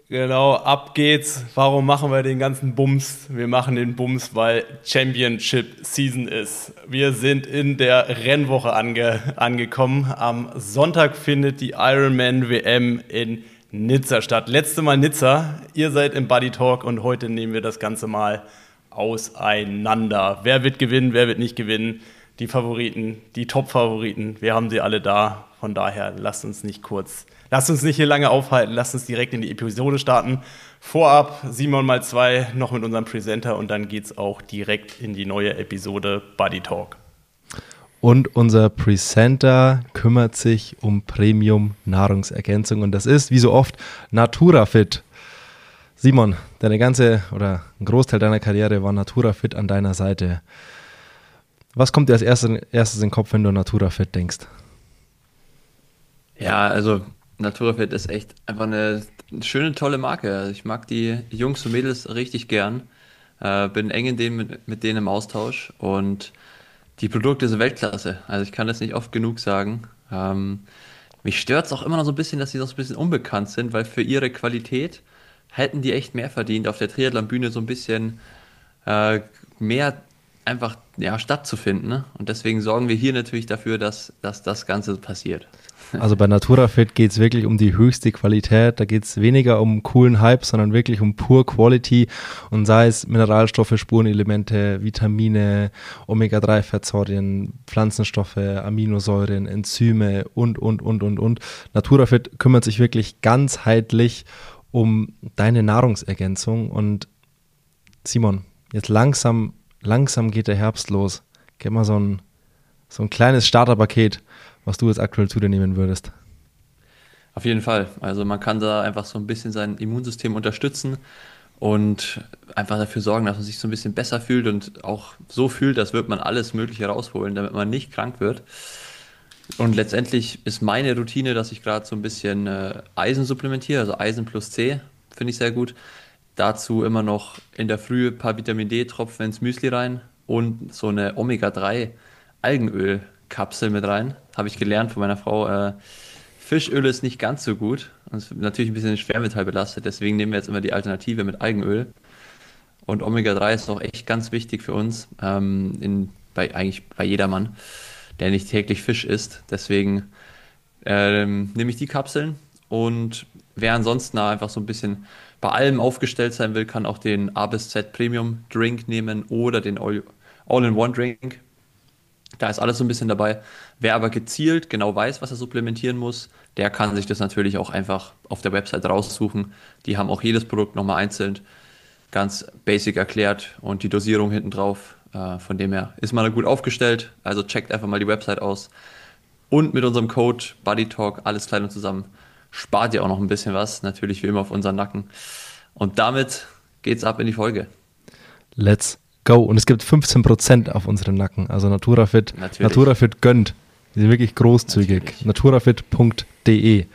Genau, ab geht's. Warum machen wir den ganzen Bums? Wir machen den Bums, weil Championship Season ist. Wir sind in der Rennwoche angekommen. Am Sonntag findet die Ironman WM in Nizza statt. Letzte Mal Nizza. Ihr seid im Buddy Talk und heute nehmen wir das Ganze mal auseinander. Wer wird gewinnen, wer wird nicht gewinnen? Die Favoriten, die Top-Favoriten, wir haben sie alle da. Von daher lasst uns nicht hier lange aufhalten, lasst uns direkt in die Episode starten. Vorab Simon mal 2 noch mit unserem Presenter und dann geht's auch direkt in die neue Episode Buddy Talk. Und unser Presenter kümmert sich um Premium-Nahrungsergänzung und das ist, wie so oft, NaturaFit. Simon, ein Großteil deiner Karriere war NaturaFit an deiner Seite. Was kommt dir als erstes in den Kopf, wenn du an NaturaFit denkst? Ja, also NaturaFit ist echt einfach eine schöne, tolle Marke. Also ich mag die Jungs und Mädels richtig gern, bin eng mit denen im Austausch und die Produkte sind Weltklasse. Also ich kann das nicht oft genug sagen. Mich stört es auch immer noch so ein bisschen, dass sie noch so ein bisschen unbekannt sind, weil für ihre Qualität hätten die echt mehr verdient, auf der Triathlon-Bühne so ein bisschen mehr einfach stattzufinden. Ne? Und deswegen sorgen wir hier natürlich dafür, dass das Ganze passiert. Also bei NaturaFit geht es wirklich um die höchste Qualität. Da geht es weniger um coolen Hype, sondern wirklich um pure Quality. Und sei es Mineralstoffe, Spurenelemente, Vitamine, Omega-3-Fettsäuren, Pflanzenstoffe, Aminosäuren, Enzyme und. NaturaFit kümmert sich wirklich ganzheitlich um deine Nahrungsergänzung. Und Simon, jetzt langsam geht der Herbst los. Gib mal so ein kleines Starterpaket, was du jetzt aktuell zu dir nehmen würdest. Auf jeden Fall. Also man kann da einfach so ein bisschen sein Immunsystem unterstützen und einfach dafür sorgen, dass man sich so ein bisschen besser fühlt und auch so fühlt, als würde man alles Mögliche rausholen, damit man nicht krank wird. Und letztendlich ist meine Routine, dass ich gerade so ein bisschen Eisen supplementiere, also Eisen plus C, finde ich sehr gut. Dazu immer noch in der Früh ein paar Vitamin D-Tropfen ins Müsli rein und so eine Omega-3 Algenöl-Kapsel mit rein. Habe ich gelernt von meiner Frau. Fischöl ist nicht ganz so gut und ist natürlich ein bisschen schwermetallbelastet. Deswegen nehmen wir jetzt immer die Alternative mit Algenöl. Und Omega-3 ist auch echt ganz wichtig für uns, eigentlich bei jedermann, der nicht täglich Fisch isst. Deswegen nehme ich die Kapseln und wer ansonsten einfach so ein bisschen bei allem aufgestellt sein will, kann auch den A bis Z Premium Drink nehmen oder den All-in-One Drink. Da ist alles so ein bisschen dabei. Wer aber gezielt genau weiß, was er supplementieren muss, der kann sich das natürlich auch einfach auf der Website raussuchen. Die haben auch jedes Produkt nochmal einzeln ganz basic erklärt und die Dosierung hinten drauf. Von dem her ist man da gut aufgestellt. Also checkt einfach mal die Website aus. Und mit unserem Code BuddyTalk, alles klein und zusammen, spart ihr auch noch ein bisschen was. Natürlich wie immer auf unseren Nacken. Und damit geht's ab in die Folge. Let's go. Und es gibt 15% auf unseren Nacken. Also NaturaFit gönnt. Die sind wirklich großzügig. Naturafit.de.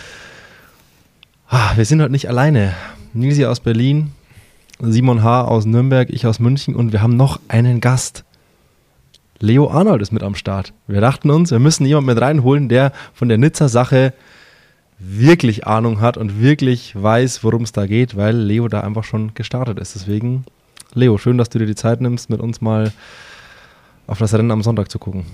Wir sind heute nicht alleine. Nilsi aus Berlin, Simon H. aus Nürnberg, ich aus München und wir haben noch einen Gast. Leo Arnold ist mit am Start. Wir dachten uns, wir müssen jemanden mit reinholen, der von der Nizza-Sache wirklich Ahnung hat und wirklich weiß, worum es da geht, weil Leo da einfach schon gestartet ist. Deswegen, Leo, schön, dass du dir die Zeit nimmst, mit uns mal auf das Rennen am Sonntag zu gucken.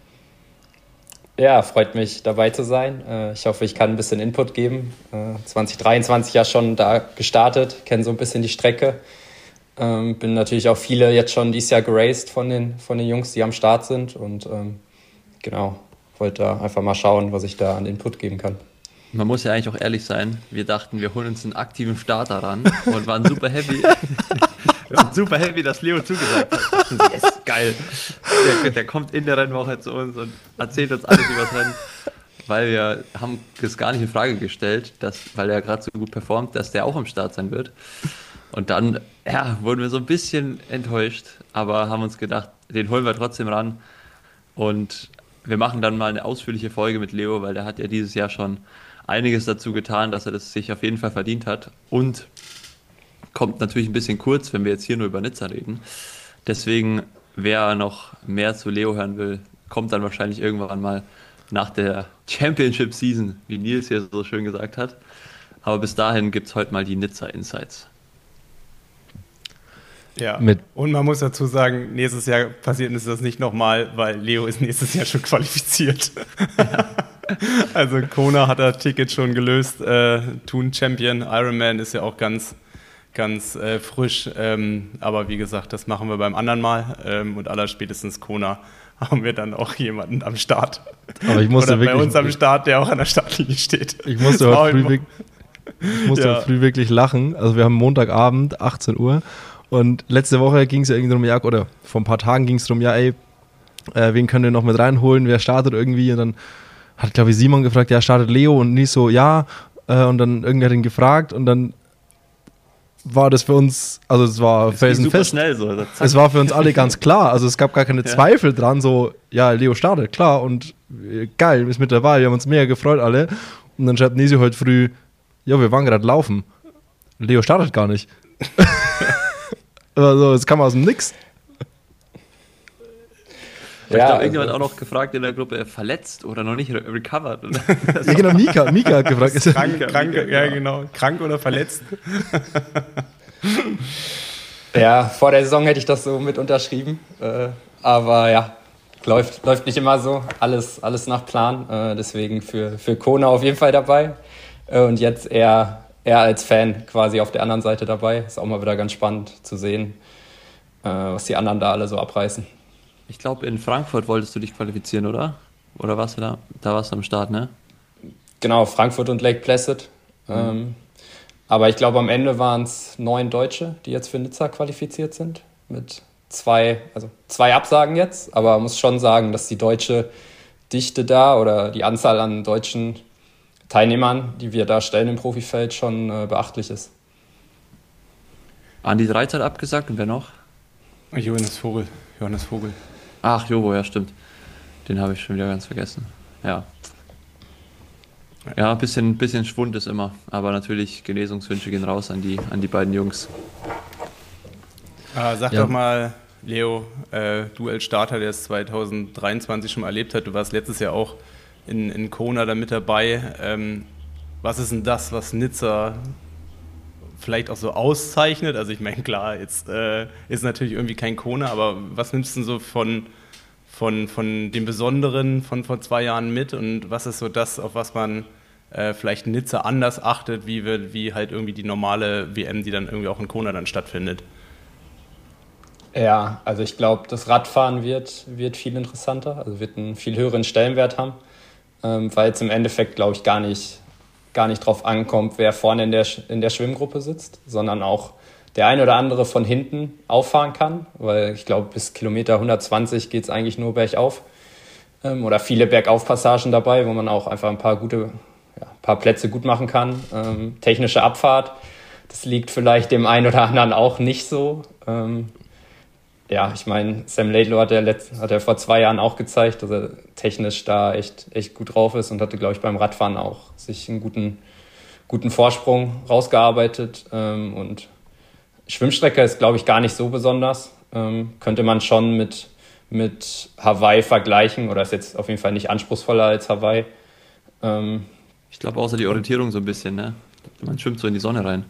Ja, freut mich, dabei zu sein. Ich hoffe, ich kann ein bisschen Input geben. 2023 ja schon da gestartet, kenne so ein bisschen die Strecke. Bin natürlich auch viele jetzt schon dieses Jahr geraced von den Jungs, die am Start sind. Und wollte da einfach mal schauen, was ich da an Input geben kann. Man muss ja eigentlich auch ehrlich sein, wir dachten, wir holen uns einen aktiven Starter ran und waren super happy. Wir waren super happy, dass Leo zugesagt hat. Yes, geil. Der kommt in der Rennwoche zu uns und erzählt uns alles über das Rennen. Weil wir haben das gar nicht in Frage gestellt, weil er gerade so gut performt, dass der auch am Start sein wird. Und dann wurden wir so ein bisschen enttäuscht, aber haben uns gedacht, den holen wir trotzdem ran. Und wir machen dann mal eine ausführliche Folge mit Leo, weil der hat ja dieses Jahr schon einiges dazu getan, dass er das sich auf jeden Fall verdient hat. Und kommt natürlich ein bisschen kurz, wenn wir jetzt hier nur über Nizza reden. Deswegen, wer noch mehr zu Leo hören will, kommt dann wahrscheinlich irgendwann mal nach der Championship Season, wie Nils hier so schön gesagt hat. Aber bis dahin gibt es heute mal die Nizza Insights. Ja, und man muss dazu sagen, nächstes Jahr passiert ist das nicht nochmal, weil Leo ist nächstes Jahr schon qualifiziert. Ja. Also Kona hat das Ticket schon gelöst, Thun Champion, Ironman ist ja auch ganz frisch, aber wie gesagt, das machen wir beim anderen Mal und allerspätestens Kona haben wir dann auch jemanden am Start. Aber ich musste oder wirklich, bei uns am Start, der auch an der Startlinie steht. Ich musste heute früh wirklich lachen, also wir haben Montagabend, 18 Uhr und letzte Woche ging es ja irgendwie darum, oder vor ein paar Tagen ging es darum, wen können wir noch mit reinholen, wer startet irgendwie und dann hat, glaube ich, Simon gefragt, ja, startet Leo und nicht so, ja, und dann irgendwer hat ihn gefragt und dann war das für uns, also es war felsenfest. Schnell so, es war für uns alle ganz klar, also es gab gar keine Zweifel dran, so, ja, Leo startet, klar und geil, ist mit dabei, wir haben uns mega gefreut alle und dann schreibt Nisi heute früh, ja, wir waren gerade laufen, Leo startet gar nicht. Also, es kam aus dem Nix. Ich glaube, irgendjemand auch noch gefragt in der Gruppe, verletzt oder noch nicht recovered. Ja, genau, Mika hat gefragt. Krank, ja, genau. Krank oder verletzt? Ja, vor der Saison hätte ich das so mit unterschrieben. Aber ja, läuft nicht immer so. Alles nach Plan. Deswegen für Kona auf jeden Fall dabei. Und jetzt eher als Fan quasi auf der anderen Seite dabei. Ist auch mal wieder ganz spannend zu sehen, was die anderen da alle so abreißen. Ich glaube, in Frankfurt wolltest du dich qualifizieren, oder? Oder warst du da? Da warst du am Start, ne? Genau, Frankfurt und Lake Placid. Aber ich glaube, am Ende waren es 9 Deutsche, die jetzt für Nizza qualifiziert sind. Mit 2 Absagen jetzt. Aber man muss schon sagen, dass die deutsche Dichte da oder die Anzahl an deutschen Teilnehmern, die wir da stellen im Profifeld, schon beachtlich ist. Andi Dreizeit abgesagt und wer noch? Johannes Vogel. Ach, Jobo, ja, stimmt. Den habe ich schon wieder ganz vergessen. Ja. Ja, ein bisschen Schwund ist immer. Aber natürlich, Genesungswünsche gehen raus an die beiden Jungs. Sag doch mal, Leo, du als Starter, der es 2023 schon mal erlebt hat, du warst letztes Jahr auch in Kona da mit dabei. Was ist denn das, was Nizza vielleicht auch so auszeichnet? Also ich meine, klar, jetzt ist natürlich irgendwie kein Kona, aber was nimmst du denn so von dem Besonderen von vor 2 Jahren mit und was ist so das, auf was man vielleicht in Nizza anders achtet, wie halt irgendwie die normale WM, die dann irgendwie auch in Kona dann stattfindet? Ja, also ich glaube, das Radfahren wird viel interessanter, also wird einen viel höheren Stellenwert haben, weil es im Endeffekt, glaube ich, gar nicht drauf ankommt, wer vorne in der Schwimmgruppe sitzt, sondern auch der ein oder andere von hinten auffahren kann, weil ich glaube, bis Kilometer 120 geht es eigentlich nur bergauf oder viele Bergaufpassagen dabei, wo man auch einfach ein paar Plätze gut machen kann. Technische Abfahrt, das liegt vielleicht dem einen oder anderen auch nicht so. Ja, ich meine, Sam Laidlaw hat er vor 2 Jahren auch gezeigt, dass er technisch da echt gut drauf ist und hatte, glaube ich, beim Radfahren auch sich einen guten Vorsprung rausgearbeitet. Und Schwimmstrecke ist, glaube ich, gar nicht so besonders. Könnte man schon mit Hawaii vergleichen oder ist jetzt auf jeden Fall nicht anspruchsvoller als Hawaii. Ich glaube, außer die Orientierung so ein bisschen, ne? Man schwimmt so in die Sonne rein.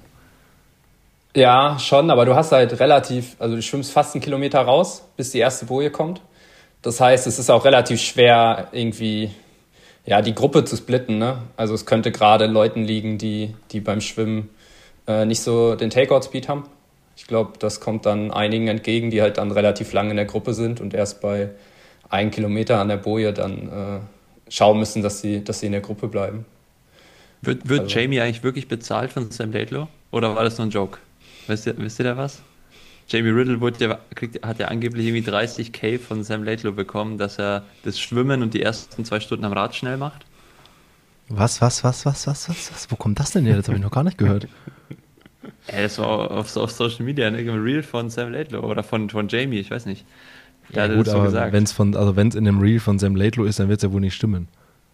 Ja, schon, aber du hast halt du schwimmst fast 1 Kilometer raus, bis die erste Boje kommt. Das heißt, es ist auch relativ schwer, irgendwie die Gruppe zu splitten, ne? Also es könnte gerade Leuten liegen, die beim Schwimmen nicht so den Takeout-Speed haben. Ich glaube, das kommt dann einigen entgegen, die halt dann relativ lang in der Gruppe sind und erst bei 1 Kilometer an der Boje dann schauen müssen, dass sie in der Gruppe bleiben. Wird Jamie eigentlich wirklich bezahlt von Sam Laidlaw? Oder war das nur ein Joke? Wisst ihr da was? Jamie Riddle hat ja angeblich irgendwie 30.000 von Sam Laidlaw bekommen, dass er das Schwimmen und die ersten 2 Stunden am Rad schnell macht. Was? Wo kommt das denn her? Das habe ich noch gar nicht gehört. Das war auf Social Media, ne? Ein Reel von Sam Laidlaw oder von Jamie, ich weiß nicht. Ja, gut, das so aber wenn es in einem Reel von Sam Laidlaw ist, dann wird es ja wohl nicht stimmen.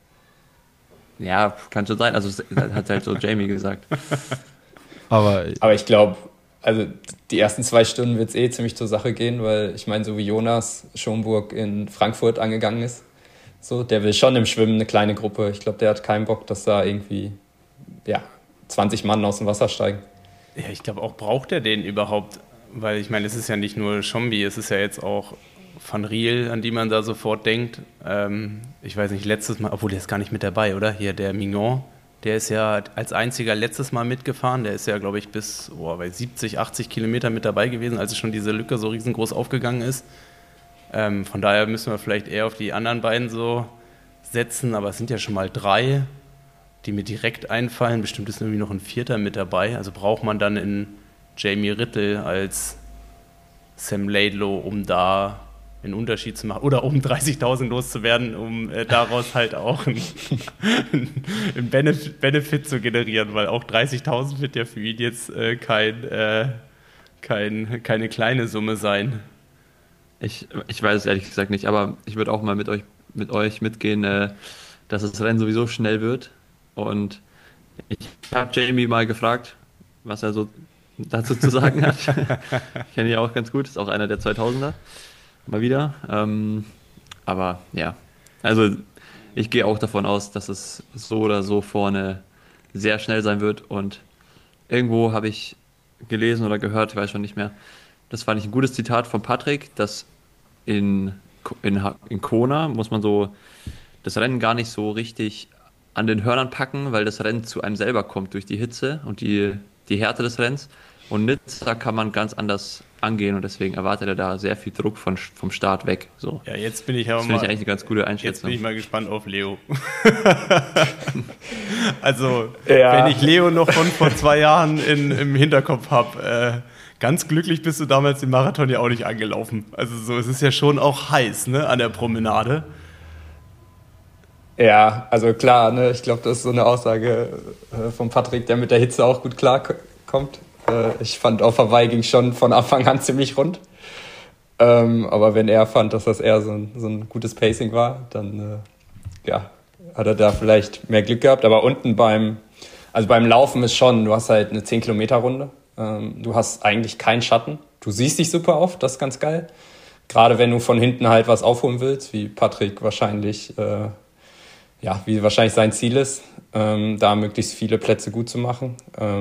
Ja, kann schon sein. Also hat halt so Jamie gesagt. Aber ich glaube, also die ersten 2 Stunden wird es ziemlich zur Sache gehen, weil ich meine, so wie Jonas Schomburg in Frankfurt angegangen ist, so, der will schon im Schwimmen eine kleine Gruppe. Ich glaube, der hat keinen Bock, dass da irgendwie 20 Mann aus dem Wasser steigen. Ja, ich glaube auch, braucht er den überhaupt? Weil ich meine, es ist ja nicht nur Schombi, es ist ja jetzt auch Van Riel, an die man da sofort denkt. Ich weiß nicht, letztes Mal, obwohl der ist gar nicht mit dabei, oder? Hier der Mignon, der ist ja als einziger letztes Mal mitgefahren. Der ist ja, glaube ich, bis bei 70, 80 Kilometer mit dabei gewesen, als schon diese Lücke so riesengroß aufgegangen ist. Von daher müssen wir vielleicht eher auf die anderen beiden so setzen, aber es sind ja schon mal 3, die mir direkt einfallen. Bestimmt ist irgendwie noch ein 4. mit dabei. Also braucht man dann in Jamie Rittel als Sam Laidlow, um da einen Unterschied zu machen oder um 30.000 loszuwerden, um daraus halt auch einen Benefit zu generieren, weil auch 30.000 wird ja für ihn jetzt keine kleine Summe sein. Ich weiß es ehrlich gesagt nicht, aber ich würde auch mal mit euch mitgehen, dass das Rennen sowieso schnell wird. Und ich habe Jamie mal gefragt, was er so dazu zu sagen hat. Ich kenne ihn ja auch ganz gut, ist auch einer der 2000er. Mal wieder. Aber ja, also ich gehe auch davon aus, dass es so oder so vorne sehr schnell sein wird. Und irgendwo habe ich gelesen oder gehört, ich weiß schon nicht mehr, das fand ich ein gutes Zitat von Patrick, dass in Kona muss man so das Rennen gar nicht so richtig an den Hörnern packen, weil das Rennen zu einem selber kommt durch die Hitze und die Härte des Rennens. Und Nizza kann man ganz anders angehen und deswegen erwartet er da sehr viel Druck vom Start weg. So. Ja, jetzt bin ich aber das finde ich eigentlich eine ganz gute Einschätzung. Jetzt bin ich mal gespannt auf Leo. Also, wenn ich Leo noch von vor 2 Jahren im Hinterkopf habe, ganz glücklich bist du damals den Marathon ja auch nicht angelaufen. Also so, es ist ja schon auch heiß, ne, an der Promenade. Ja, also klar, ne, ich glaube, das ist so eine Aussage von Patrick, der mit der Hitze auch gut klarkommt. Ich fand auf Hawaii ging schon von Anfang an ziemlich rund. Aber wenn er fand, dass das eher so ein gutes Pacing war, dann hat er da vielleicht mehr Glück gehabt. Aber unten beim Laufen ist schon, du hast halt eine 10-Kilometer-Runde. Du hast eigentlich keinen Schatten. Du siehst dich super oft, das ist ganz geil. Gerade wenn du von hinten halt was aufholen willst, wie Patrick wahrscheinlich, wie wahrscheinlich sein Ziel ist, da möglichst viele Plätze gut zu machen.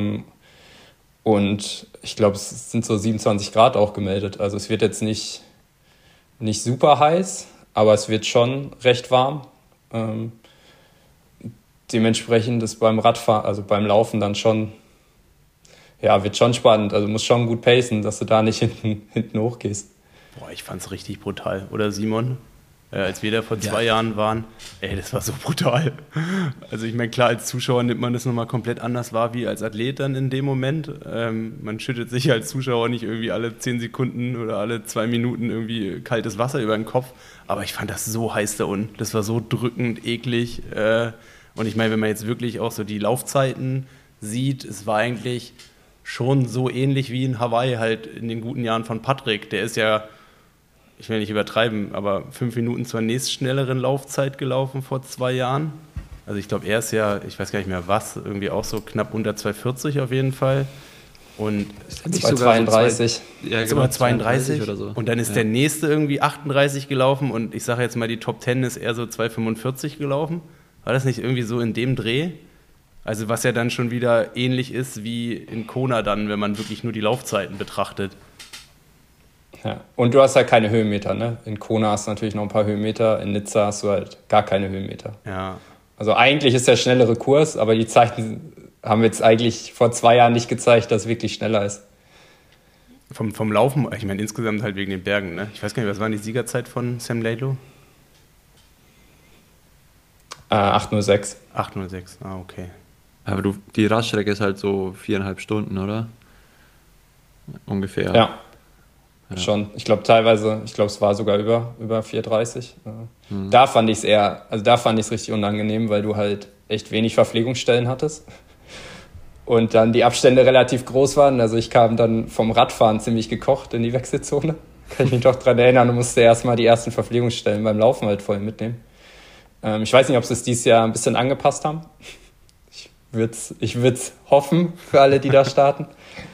Und ich glaube, es sind so 27 Grad auch gemeldet. Also es wird jetzt nicht super heiß, aber es wird schon recht warm. Dementsprechend ist beim Radfahren, also beim Laufen dann schon, wird schon spannend. Also musst schon gut pacen, dass du da nicht hinten hochgehst. Boah, ich fand's richtig brutal. Oder Simon? Als wir da vor 2 Jahren waren, das war so brutal. Also ich meine, klar, als Zuschauer nimmt man das nochmal komplett anders wahr wie als Athlet dann in dem Moment. Man schüttet sich als Zuschauer nicht irgendwie alle 10 Sekunden oder alle 2 Minuten irgendwie kaltes Wasser über den Kopf. Aber ich fand das so heiß da unten. Das war so drückend, eklig. Und ich meine, wenn man jetzt wirklich auch so die Laufzeiten sieht, es war eigentlich schon so ähnlich wie in Hawaii halt in den guten Jahren von Patrick. Der ist ja, ich will nicht übertreiben, aber 5 Minuten zur nächstschnelleren Laufzeit gelaufen vor 2 Jahren. Also ich glaube, er ist ja, ich weiß gar nicht mehr was, irgendwie auch so knapp unter 2,40 auf jeden Fall. Und ist nicht sogar 32. Ja, genau, 32 oder so. Und dann ist der nächste irgendwie 38 gelaufen und ich sage jetzt mal, die Top 10 ist eher so 2,45 gelaufen. War das nicht irgendwie so in dem Dreh? Also was ja dann schon wieder ähnlich ist wie in Kona dann, wenn man wirklich nur die Laufzeiten betrachtet. Ja. Und du hast halt keine Höhenmeter, ne? In Kona hast du natürlich noch ein paar Höhenmeter, in Nizza hast du halt gar keine Höhenmeter. Ja. Also eigentlich ist der schnellere Kurs, aber die Zeiten haben jetzt eigentlich vor 2 Jahren nicht gezeigt, dass es wirklich schneller ist. Vom Laufen, ich meine insgesamt halt wegen den Bergen, ne? Ich weiß gar nicht, was war die Siegerzeit von Sam Laidlow? 8:06. 8:06, okay. Aber die Radstrecke ist halt so 4,5 Stunden, oder? Ungefähr. Ja. Schon. Ich glaube teilweise, es war sogar über 4,30. Da fand ich es richtig unangenehm, weil du halt echt wenig Verpflegungsstellen hattest. Und dann die Abstände relativ groß waren. Also ich kam dann vom Radfahren ziemlich gekocht in die Wechselzone. Kann ich mich doch dran erinnern und musste erstmal die ersten Verpflegungsstellen beim Laufen halt voll mitnehmen. Ich weiß nicht, ob sie es dieses Jahr ein bisschen angepasst haben. Ich würde es hoffen für alle, die da starten.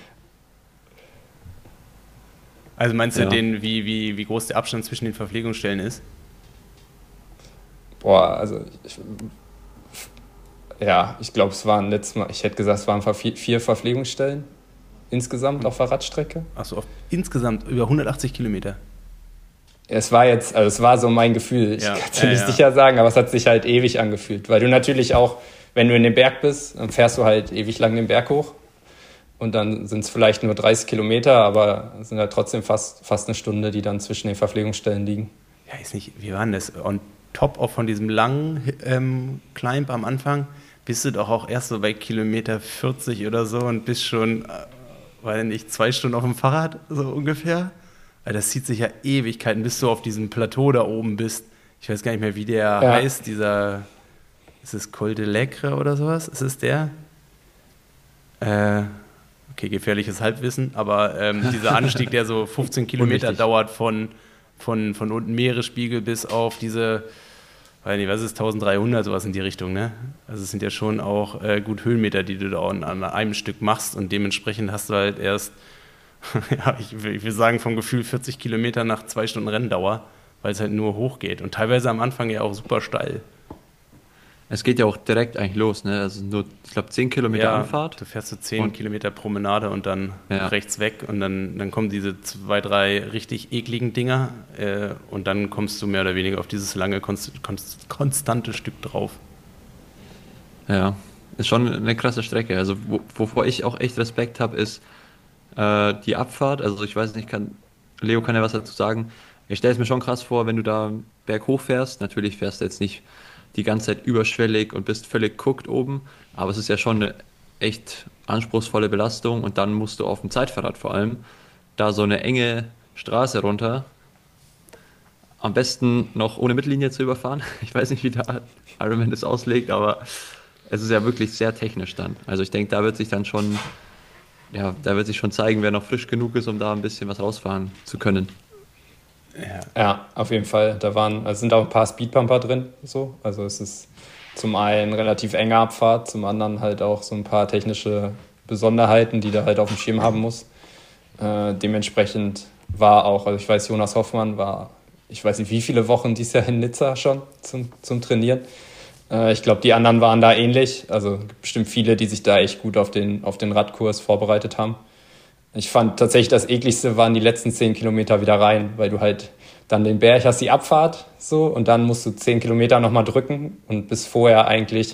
Also meinst du wie groß der Abstand zwischen den Verpflegungsstellen ist? Boah, also Ja, ich glaube, es waren letztes Mal, ich hätte gesagt, es waren 4 Verpflegungsstellen insgesamt auf der Radstrecke. Achso, insgesamt über 180 Kilometer. Es war so mein Gefühl. Ich kann es nicht sicher sagen, aber es hat sich halt ewig angefühlt. Weil du natürlich auch, wenn du in den Berg bist, dann fährst du halt ewig lang den Berg hoch. Und dann sind es vielleicht nur 30 Kilometer, aber es sind halt trotzdem fast eine Stunde, die dann zwischen den Verpflegungsstellen liegen. Ja, ist nicht, wie war denn das? On top auch von diesem langen Climb am Anfang bist du doch auch erst so bei Kilometer 40 oder so und bist schon, weiß nicht, 2 Stunden auf dem Fahrrad, so ungefähr. Das zieht sich ja Ewigkeiten, bis du auf diesem Plateau da oben bist. Ich weiß gar nicht mehr, wie der heißt, ist es Col de l'Aigre oder sowas? Ist es der? Okay, gefährliches Halbwissen, aber dieser Anstieg, der so 15 Kilometer dauert von unten Meeresspiegel bis auf diese, weiß nicht, was ist 1300, sowas in die Richtung, ne? Also es sind ja schon auch gut Höhenmeter, die du da an einem Stück machst und dementsprechend hast du halt erst ja, ich will sagen, vom Gefühl 40 Kilometer nach 2 Stunden Renndauer, weil es halt nur hoch geht. Und teilweise am Anfang ja auch super steil. Es geht ja auch direkt eigentlich los, ne? Also nur, ich glaube, 10 Kilometer Anfahrt. Du fährst so 10 Kilometer Promenade und dann rechts weg und dann kommen diese 2, 3 richtig ekligen Dinger und dann kommst du mehr oder weniger auf dieses lange, konstante Stück drauf. Ja, ist schon eine krasse Strecke. Also wovor ich auch echt Respekt habe, ist die Abfahrt. Also ich weiß nicht, Leo kann ja was dazu sagen. Ich stelle es mir schon krass vor, wenn du da berghoch fährst. Natürlich fährst du jetzt nicht die ganze Zeit überschwellig und bist völlig guckt oben, aber es ist ja schon eine echt anspruchsvolle Belastung und dann musst du auf dem Zeitfahrrad vor allem da so eine enge Straße runter, am besten noch ohne Mittellinie zu überfahren. Ich weiß nicht, wie der Ironman das auslegt, aber es ist ja wirklich sehr technisch dann. Also ich denke, da wird sich schon zeigen, wer noch frisch genug ist, um da ein bisschen was rausfahren zu können. Ja, auf jeden Fall. Sind auch ein paar Speedbumper drin. So. Also es ist zum einen relativ enge Abfahrt, zum anderen halt auch so ein paar technische Besonderheiten, die du halt auf dem Schirm haben musst. Dementsprechend war auch, also ich weiß, Jonas Hoffmann war, ich weiß nicht wie viele Wochen dieses Jahr in Nizza schon zum Trainieren. Ich glaube, die anderen waren da ähnlich. Also bestimmt viele, die sich da echt gut auf den Radkurs vorbereitet haben. Ich fand tatsächlich das ekligste waren die letzten 10 Kilometer wieder rein, weil du halt dann den Berg hast, die Abfahrt so und dann musst du 10 Kilometer nochmal drücken und bis vorher eigentlich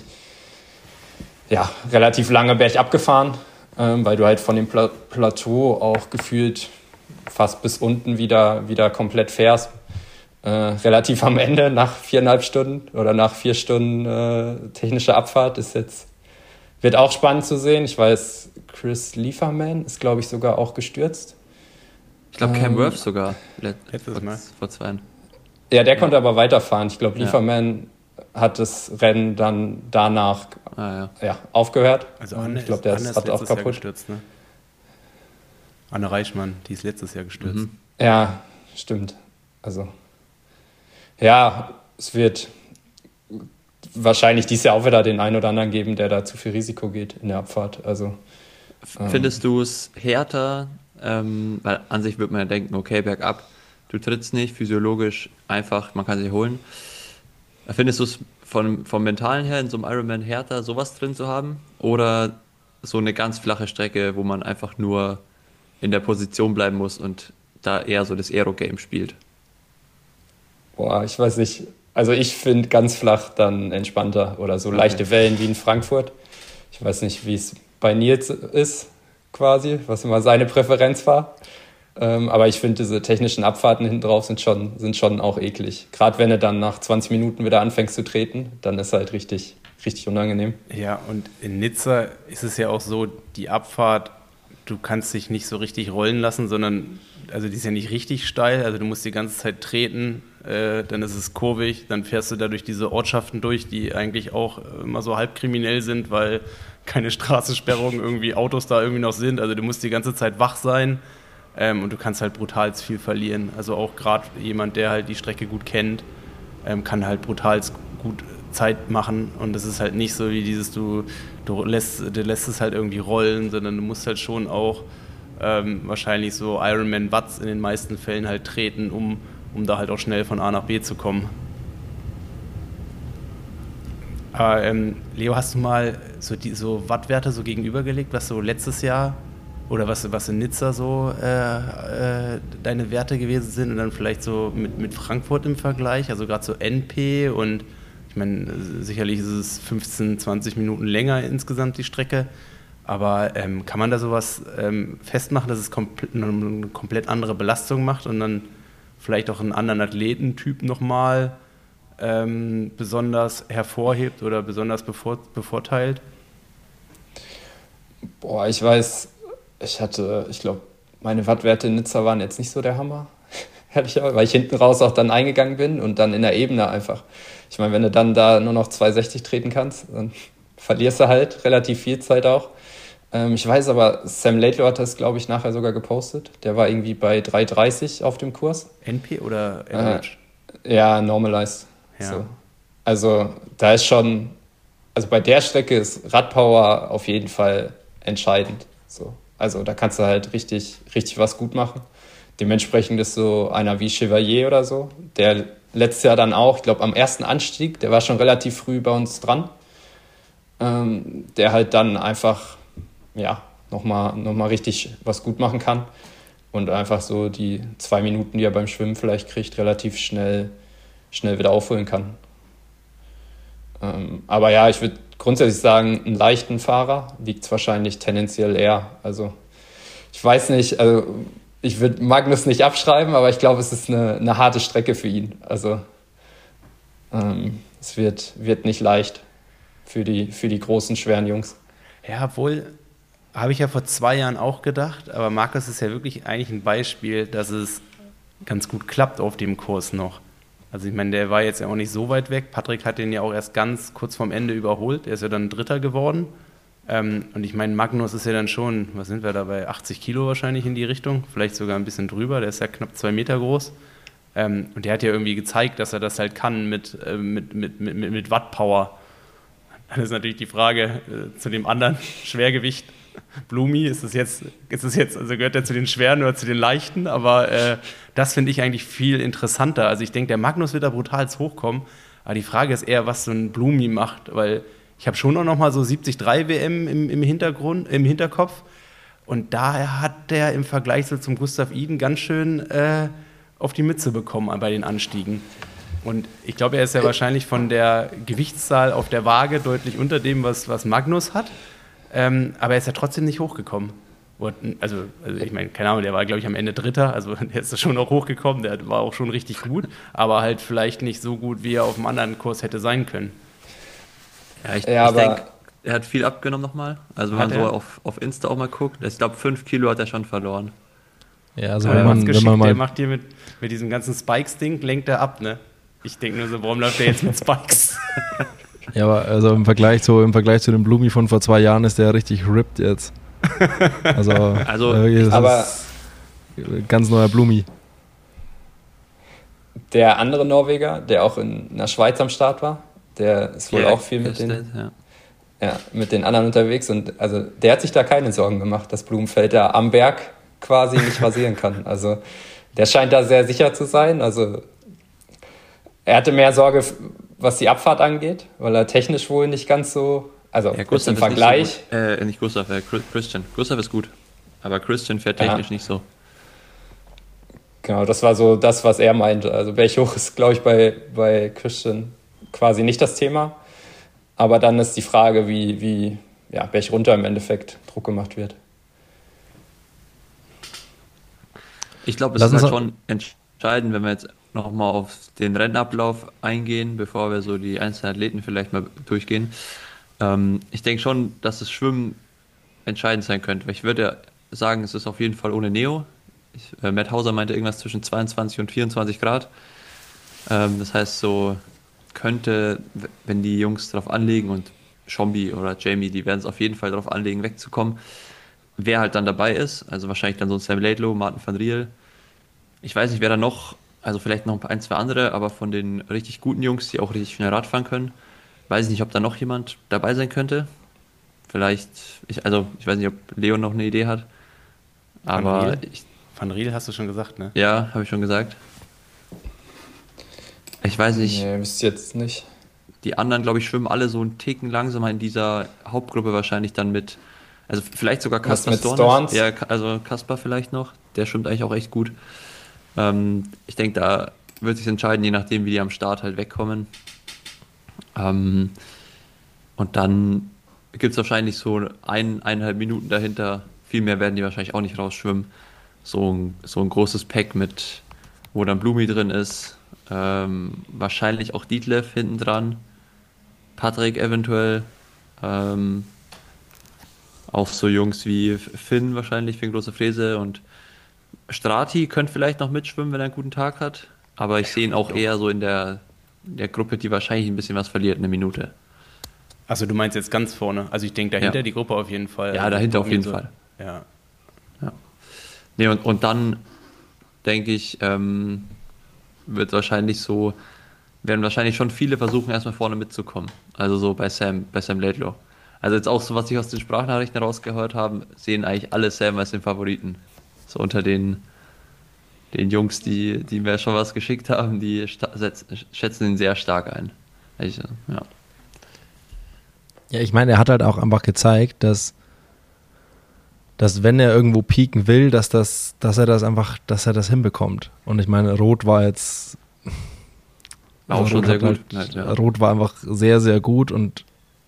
relativ lange bergab gefahren, weil du halt von dem Plateau auch gefühlt fast bis unten wieder komplett fährst. Relativ am Ende nach 4,5 Stunden oder nach 4 Stunden technische Abfahrt wird auch spannend zu sehen. Ich weiß, Chris Lieferman ist, glaube ich, sogar auch gestürzt. Ich glaube, Cam Worth sogar. Letztes Mal. Vor 2 Ja, der konnte aber weiterfahren. Ich glaube, Lieferman hat das Rennen dann danach aufgehört. Also ich glaube, der ist auch kaputt. Gestürzt, ne? Anne Reichmann, die ist letztes Jahr gestürzt. Mhm. Ja, stimmt. Also, ja, es wird wahrscheinlich dieses Jahr auch wieder den einen oder anderen geben, der da zu viel Risiko geht in der Abfahrt. Also, findest du es härter? Weil an sich würde man ja denken, okay, bergab, du trittst nicht, physiologisch einfach, man kann sich holen. Findest du es vom Mentalen her in so einem Ironman härter, sowas drin zu haben? Oder so eine ganz flache Strecke, wo man einfach nur in der Position bleiben muss und da eher so das Aero-Game spielt? Boah, ich weiß nicht. Also ich finde ganz flach dann entspannter oder so leichte Wellen wie in Frankfurt. Ich weiß nicht, wie es bei Nils ist quasi, was immer seine Präferenz war. Aber ich finde, diese technischen Abfahrten hinten drauf sind schon auch eklig. Gerade wenn du dann nach 20 Minuten wieder anfängst zu treten, dann ist halt richtig, richtig unangenehm. Ja, und in Nizza ist es ja auch so, die Abfahrt, du kannst dich nicht so richtig rollen lassen, sondern, also die ist ja nicht richtig steil, also du musst die ganze Zeit treten, dann ist es kurvig, dann fährst du da durch diese Ortschaften durch, die eigentlich auch immer so halb kriminell sind, weil keine Straßensperrungen irgendwie Autos da irgendwie noch sind, also du musst die ganze Zeit wach sein und du kannst halt brutal viel verlieren, also auch gerade jemand, der halt die Strecke gut kennt, kann halt brutal gut Zeit machen und es ist halt nicht so wie dieses, du lässt es halt irgendwie rollen, sondern du musst halt schon auch wahrscheinlich so Ironman Watts in den meisten Fällen halt treten, um da halt auch schnell von A nach B zu kommen. Aber Leo, hast du mal so Wattwerte so gegenübergelegt, was so letztes Jahr oder was in Nizza so deine Werte gewesen sind und dann vielleicht so mit Frankfurt im Vergleich, also gerade so NP und ich meine, sicherlich ist es 15, 20 Minuten länger insgesamt die Strecke, aber kann man da sowas festmachen, dass es eine komplett andere Belastung macht und dann vielleicht auch einen anderen Athletentyp nochmal besonders hervorhebt oder besonders bevorteilt? Boah, ich weiß, ich glaube, meine Wattwerte in Nizza waren jetzt nicht so der Hammer, ehrlicherweise, weil ich hinten raus auch dann eingegangen bin und dann in der Ebene einfach. Ich meine, wenn du dann da nur noch 2,60 treten kannst, dann verlierst du halt relativ viel Zeit auch. Ich weiß aber, Sam Laidlaw hat das, glaube ich, nachher sogar gepostet. Der war irgendwie bei 3,30 auf dem Kurs. NP oder Average? Ja, Normalized. Ja. So. Also da ist schon, also bei der Strecke ist Radpower auf jeden Fall entscheidend. So. Also da kannst du halt richtig was gut machen. Dementsprechend ist so einer wie Chevalier oder so, der letztes Jahr dann auch, ich glaube am ersten Anstieg, der war schon relativ früh bei uns dran, der halt dann einfach nochmal richtig was gut machen kann und einfach so die 2 Minuten, die er beim Schwimmen vielleicht kriegt, relativ schnell wieder aufholen kann. Aber ja, ich würde grundsätzlich sagen, einen leichten Fahrer liegt es wahrscheinlich tendenziell eher. Also ich weiß nicht, also ich würde Magnus nicht abschreiben, aber ich glaube, es ist eine harte Strecke für ihn. Also es wird nicht leicht für die großen, schweren Jungs. Ja, obwohl, habe ich ja vor 2 Jahren auch gedacht, aber Markus ist ja wirklich eigentlich ein Beispiel, dass es ganz gut klappt auf dem Kurs noch. Also ich meine, der war jetzt ja auch nicht so weit weg. Patrick hat den ja auch erst ganz kurz vorm Ende überholt. Er ist ja dann Dritter geworden. Und ich meine, Magnus ist ja dann schon, was sind wir da, bei 80 Kilo wahrscheinlich in die Richtung, vielleicht sogar ein bisschen drüber. Der ist ja knapp 2 Meter groß. Und der hat ja irgendwie gezeigt, dass er das halt kann mit Wattpower. Dann ist natürlich die Frage zu dem anderen Schwergewicht. Blumi, ist es jetzt, also gehört er zu den Schweren oder zu den Leichten? Aber das finde ich eigentlich viel interessanter. Also ich denke, der Magnus wird da brutal hochkommen. Aber die Frage ist eher, was so ein Blumi macht, weil ich habe schon auch noch mal so 73 WM im Hinterkopf. Und da hat der im Vergleich so zum Gustav Iden ganz schön auf die Mütze bekommen bei den Anstiegen. Und ich glaube, er ist ja wahrscheinlich von der Gewichtszahl auf der Waage deutlich unter dem, was Magnus hat. Aber er ist ja trotzdem nicht hochgekommen. Also ich meine, keine Ahnung, der war, glaube ich, am Ende Dritter. Also der ist schon noch hochgekommen, der war auch schon richtig gut. Aber halt vielleicht nicht so gut, wie er auf einem anderen Kurs hätte sein können. Ja, ich denke, er hat viel abgenommen nochmal. Also wenn man so auf Insta auch mal guckt, ich glaube 5 Kilo hat er schon verloren. Ja, also wenn man mal... Der macht hier mit diesem ganzen Spikes-Ding, lenkt er ab, ne? Ich denke nur so, warum läuft der jetzt mit Spikes? Ja, aber also im Vergleich zu dem Blumi von vor 2 Jahren ist der richtig ripped jetzt. Also aber ganz neuer Blumi. Der andere Norweger, der auch in der Schweiz am Start war, der ist wohl auch viel mit den anderen unterwegs und also der hat sich da keine Sorgen gemacht, dass Blumenfeld da am Berg quasi nicht rasieren kann. Also der scheint da sehr sicher zu sein. Also er hatte mehr Sorge, was die Abfahrt angeht, weil er technisch wohl nicht ganz so, also ja, Gustav im Vergleich. Nicht Gustav, Christian. Gustav ist gut, aber Christian fährt technisch nicht so. Genau, das war so das, was er meinte. Also berghoch ist, glaube ich, bei Christian quasi nicht das Thema. Aber dann ist die Frage, wie bergunter im Endeffekt Druck gemacht wird. Ich glaube, es ist halt schon entscheidend, wenn wir jetzt nochmal auf den Rennablauf eingehen, bevor wir so die einzelnen Athleten vielleicht mal durchgehen. Ich denke schon, dass das Schwimmen entscheidend sein könnte. Ich würde sagen, es ist auf jeden Fall ohne Neo. Matt Hauser meinte irgendwas zwischen 22 und 24 Grad. Das heißt, so könnte, wenn die Jungs darauf anlegen und Schombi oder Jamie, die werden es auf jeden Fall darauf anlegen, wegzukommen, wer halt dann dabei ist. Also wahrscheinlich dann so ein Sam Laidlaw, Martin van Riel. Ich weiß nicht, wer da noch, also vielleicht noch ein, zwei andere, aber von den richtig guten Jungs, die auch richtig schnell Rad fahren können, weiß ich nicht, ob da noch jemand dabei sein könnte. Vielleicht, ich weiß nicht, ob Leon noch eine Idee hat. Aber Van Riel hast du schon gesagt, ne? Ja, habe ich schon gesagt. Ich weiß nicht. Nee, wisst ihr jetzt nicht. die anderen, glaube ich, schwimmen alle so einen Ticken langsamer in dieser Hauptgruppe wahrscheinlich dann mit, also vielleicht sogar Was Kaspar mit Stornes. Storns? Ja, also Kaspar vielleicht noch, der schwimmt eigentlich auch echt gut. Ich denke, da wird sich entscheiden, je nachdem, wie die am Start halt wegkommen. Und dann gibt es wahrscheinlich so 1,5 Minuten dahinter, viel mehr werden die wahrscheinlich auch nicht rausschwimmen. So ein großes Pack mit, wo dann Blumi drin ist, wahrscheinlich auch Ditlev hinten dran, Patrick eventuell, auch so Jungs wie Finn wahrscheinlich, Finn Große Fräse, und Strati könnte vielleicht noch mitschwimmen, wenn er einen guten Tag hat, aber ich sehe ihn auch eher so in der Gruppe, die wahrscheinlich ein bisschen was verliert, eine Minute. Also du meinst jetzt ganz vorne. Also ich denke dahinter die Gruppe auf jeden Fall. Ja, also dahinter auf jeden Fall. Ja. Nee, und dann denke ich, werden wahrscheinlich schon viele versuchen, erstmal vorne mitzukommen. Also so bei Sam Laidlaw. Also jetzt auch so, was ich aus den Sprachnachrichten rausgehört habe, sehen eigentlich alle Sam als den Favoriten. So unter den Jungs, die mir schon was geschickt haben, die schätzen ihn sehr stark ein. Also, ja. Ja, ich meine, er hat halt auch einfach gezeigt, dass wenn er irgendwo pieken will, dass er das hinbekommt. Und ich meine, Rot war jetzt auch schon sehr gut. Rot war einfach sehr, sehr gut, und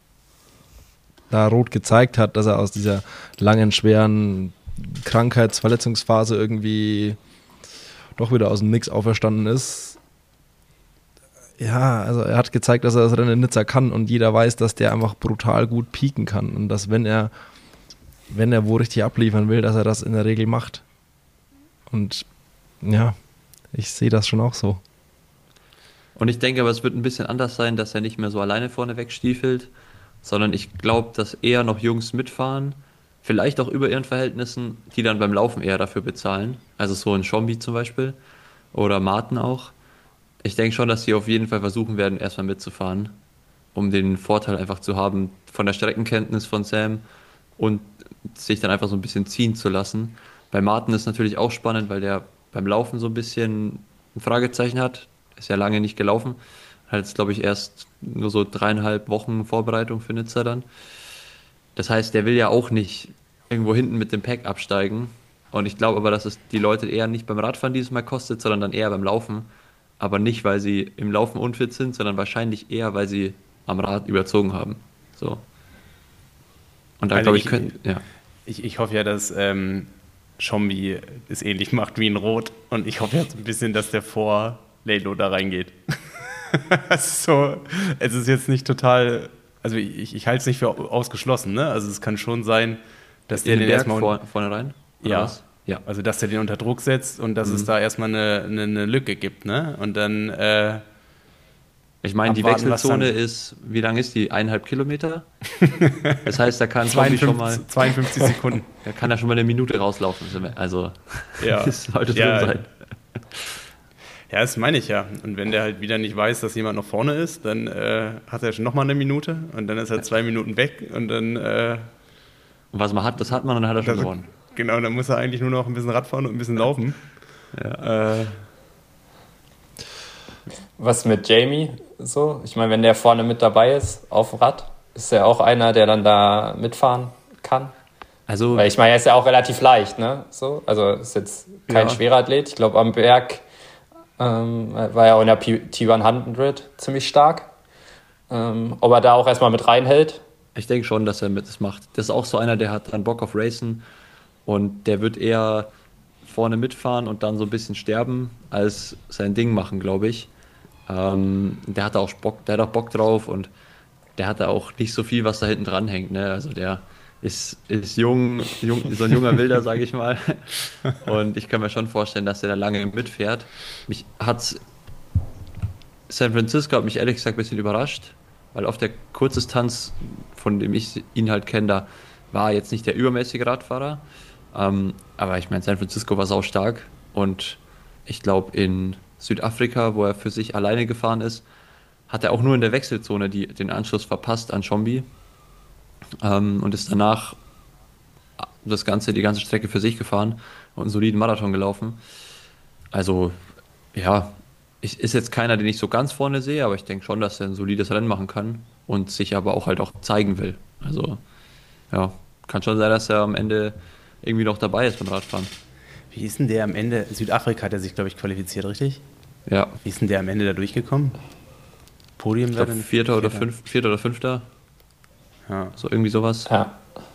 da Rot gezeigt hat, dass er aus dieser langen, schweren Krankheitsverletzungsphase irgendwie doch wieder aus dem Nix auferstanden ist. Ja, also er hat gezeigt, dass er das Rennen in Nizza kann, und jeder weiß, dass der einfach brutal gut pieken kann, und dass wenn er wo richtig abliefern will, dass er das in der Regel macht. Und ja, ich sehe das schon auch so. Und ich denke aber, es wird ein bisschen anders sein, dass er nicht mehr so alleine vorne wegstiefelt, sondern ich glaube, dass eher noch Jungs mitfahren, vielleicht auch über ihren Verhältnissen, die dann beim Laufen eher dafür bezahlen. Also so ein Schombi zum Beispiel oder Martin auch. Ich denke schon, dass sie auf jeden Fall versuchen werden, erstmal mitzufahren, um den Vorteil einfach zu haben von der Streckenkenntnis von Sam und sich dann einfach so ein bisschen ziehen zu lassen. Bei Martin ist natürlich auch spannend, weil der beim Laufen so ein bisschen ein Fragezeichen hat. Ist ja lange nicht gelaufen. Hat jetzt, glaube ich, erst nur so 3,5 Wochen Vorbereitung für Nizza dann. Das heißt, der will ja auch nicht irgendwo hinten mit dem Pack absteigen. Und ich glaube aber, dass es die Leute eher nicht beim Radfahren dieses Mal kostet, sondern dann eher beim Laufen. Aber nicht, weil sie im Laufen unfit sind, sondern wahrscheinlich eher, weil sie am Rad überzogen haben. So. Und dann, Also glaube ich, ja. Ich hoffe ja, dass Schombi es ähnlich macht wie in Rot. Und ich hoffe jetzt ein bisschen, dass der vor Laidlaw da reingeht. Es ist jetzt nicht total, also ich halte es nicht für ausgeschlossen, ne? Also es kann schon sein, dass der den erstmal vorne rein? Ja, also dass der den unter Druck setzt und dass es da erstmal eine Lücke gibt, ne? Und dann ich meine, die Wechselzone ist, wie lang ist die? 1,5 Kilometer? Das heißt, da kann 52 Sekunden. Da kann er schon mal eine Minute rauslaufen. Also, ja. Das sollte drin sein. Ja, das meine ich ja. Und wenn der halt wieder nicht weiß, dass jemand noch vorne ist, dann hat er schon nochmal eine Minute und dann ist er 2 Minuten weg und dann... und was man hat, das hat man und dann hat er schon gewonnen. Genau, dann muss er eigentlich nur noch ein bisschen Radfahren und ein bisschen laufen. Ja. Was mit Jamie so? Ich meine, wenn der vorne mit dabei ist auf dem Rad, ist er auch einer, der dann da mitfahren kann? Also, weil ich meine, er ist ja auch relativ leicht, ne? So, also ist jetzt kein schwerer Athlet. Ich glaube, am Berg war er auch in der T100 ziemlich stark. Ob er da auch erstmal mit reinhält? Ich denke schon, dass er das macht. Das ist auch so einer, der hat dann Bock auf Racen und der wird eher vorne mitfahren und dann so ein bisschen sterben, als sein Ding machen, glaube ich. Der hat auch Bock drauf und der hat auch nicht so viel, was da hinten dran hängt. Ne? Also der ist jung, so ein junger Wilder, sage ich mal. Und ich kann mir schon vorstellen, dass der da lange mitfährt. San Francisco hat mich ehrlich gesagt ein bisschen überrascht, weil auf der Kurzdistanz, von dem ich ihn halt kenne, da war jetzt nicht der übermäßige Radfahrer. Aber ich meine, San Francisco war sau stark und ich glaube in Südafrika, wo er für sich alleine gefahren ist, hat er auch nur in der Wechselzone den Anschluss verpasst an Schombi und ist danach die ganze Strecke für sich gefahren und einen soliden Marathon gelaufen. Also ja, ist jetzt keiner, den ich so ganz vorne sehe, aber ich denke schon, dass er ein solides Rennen machen kann und sich aber auch halt auch zeigen will. Also, ja, kann schon sein, dass er am Ende irgendwie noch dabei ist beim Radfahren. Wie ist denn der am Ende? Südafrika hat er sich, glaube ich, qualifiziert, richtig? Ja. Wie ist denn der am Ende da durchgekommen? Podium Ich glaube, Vierter oder Fünfter. Ja. So irgendwie sowas. Ja.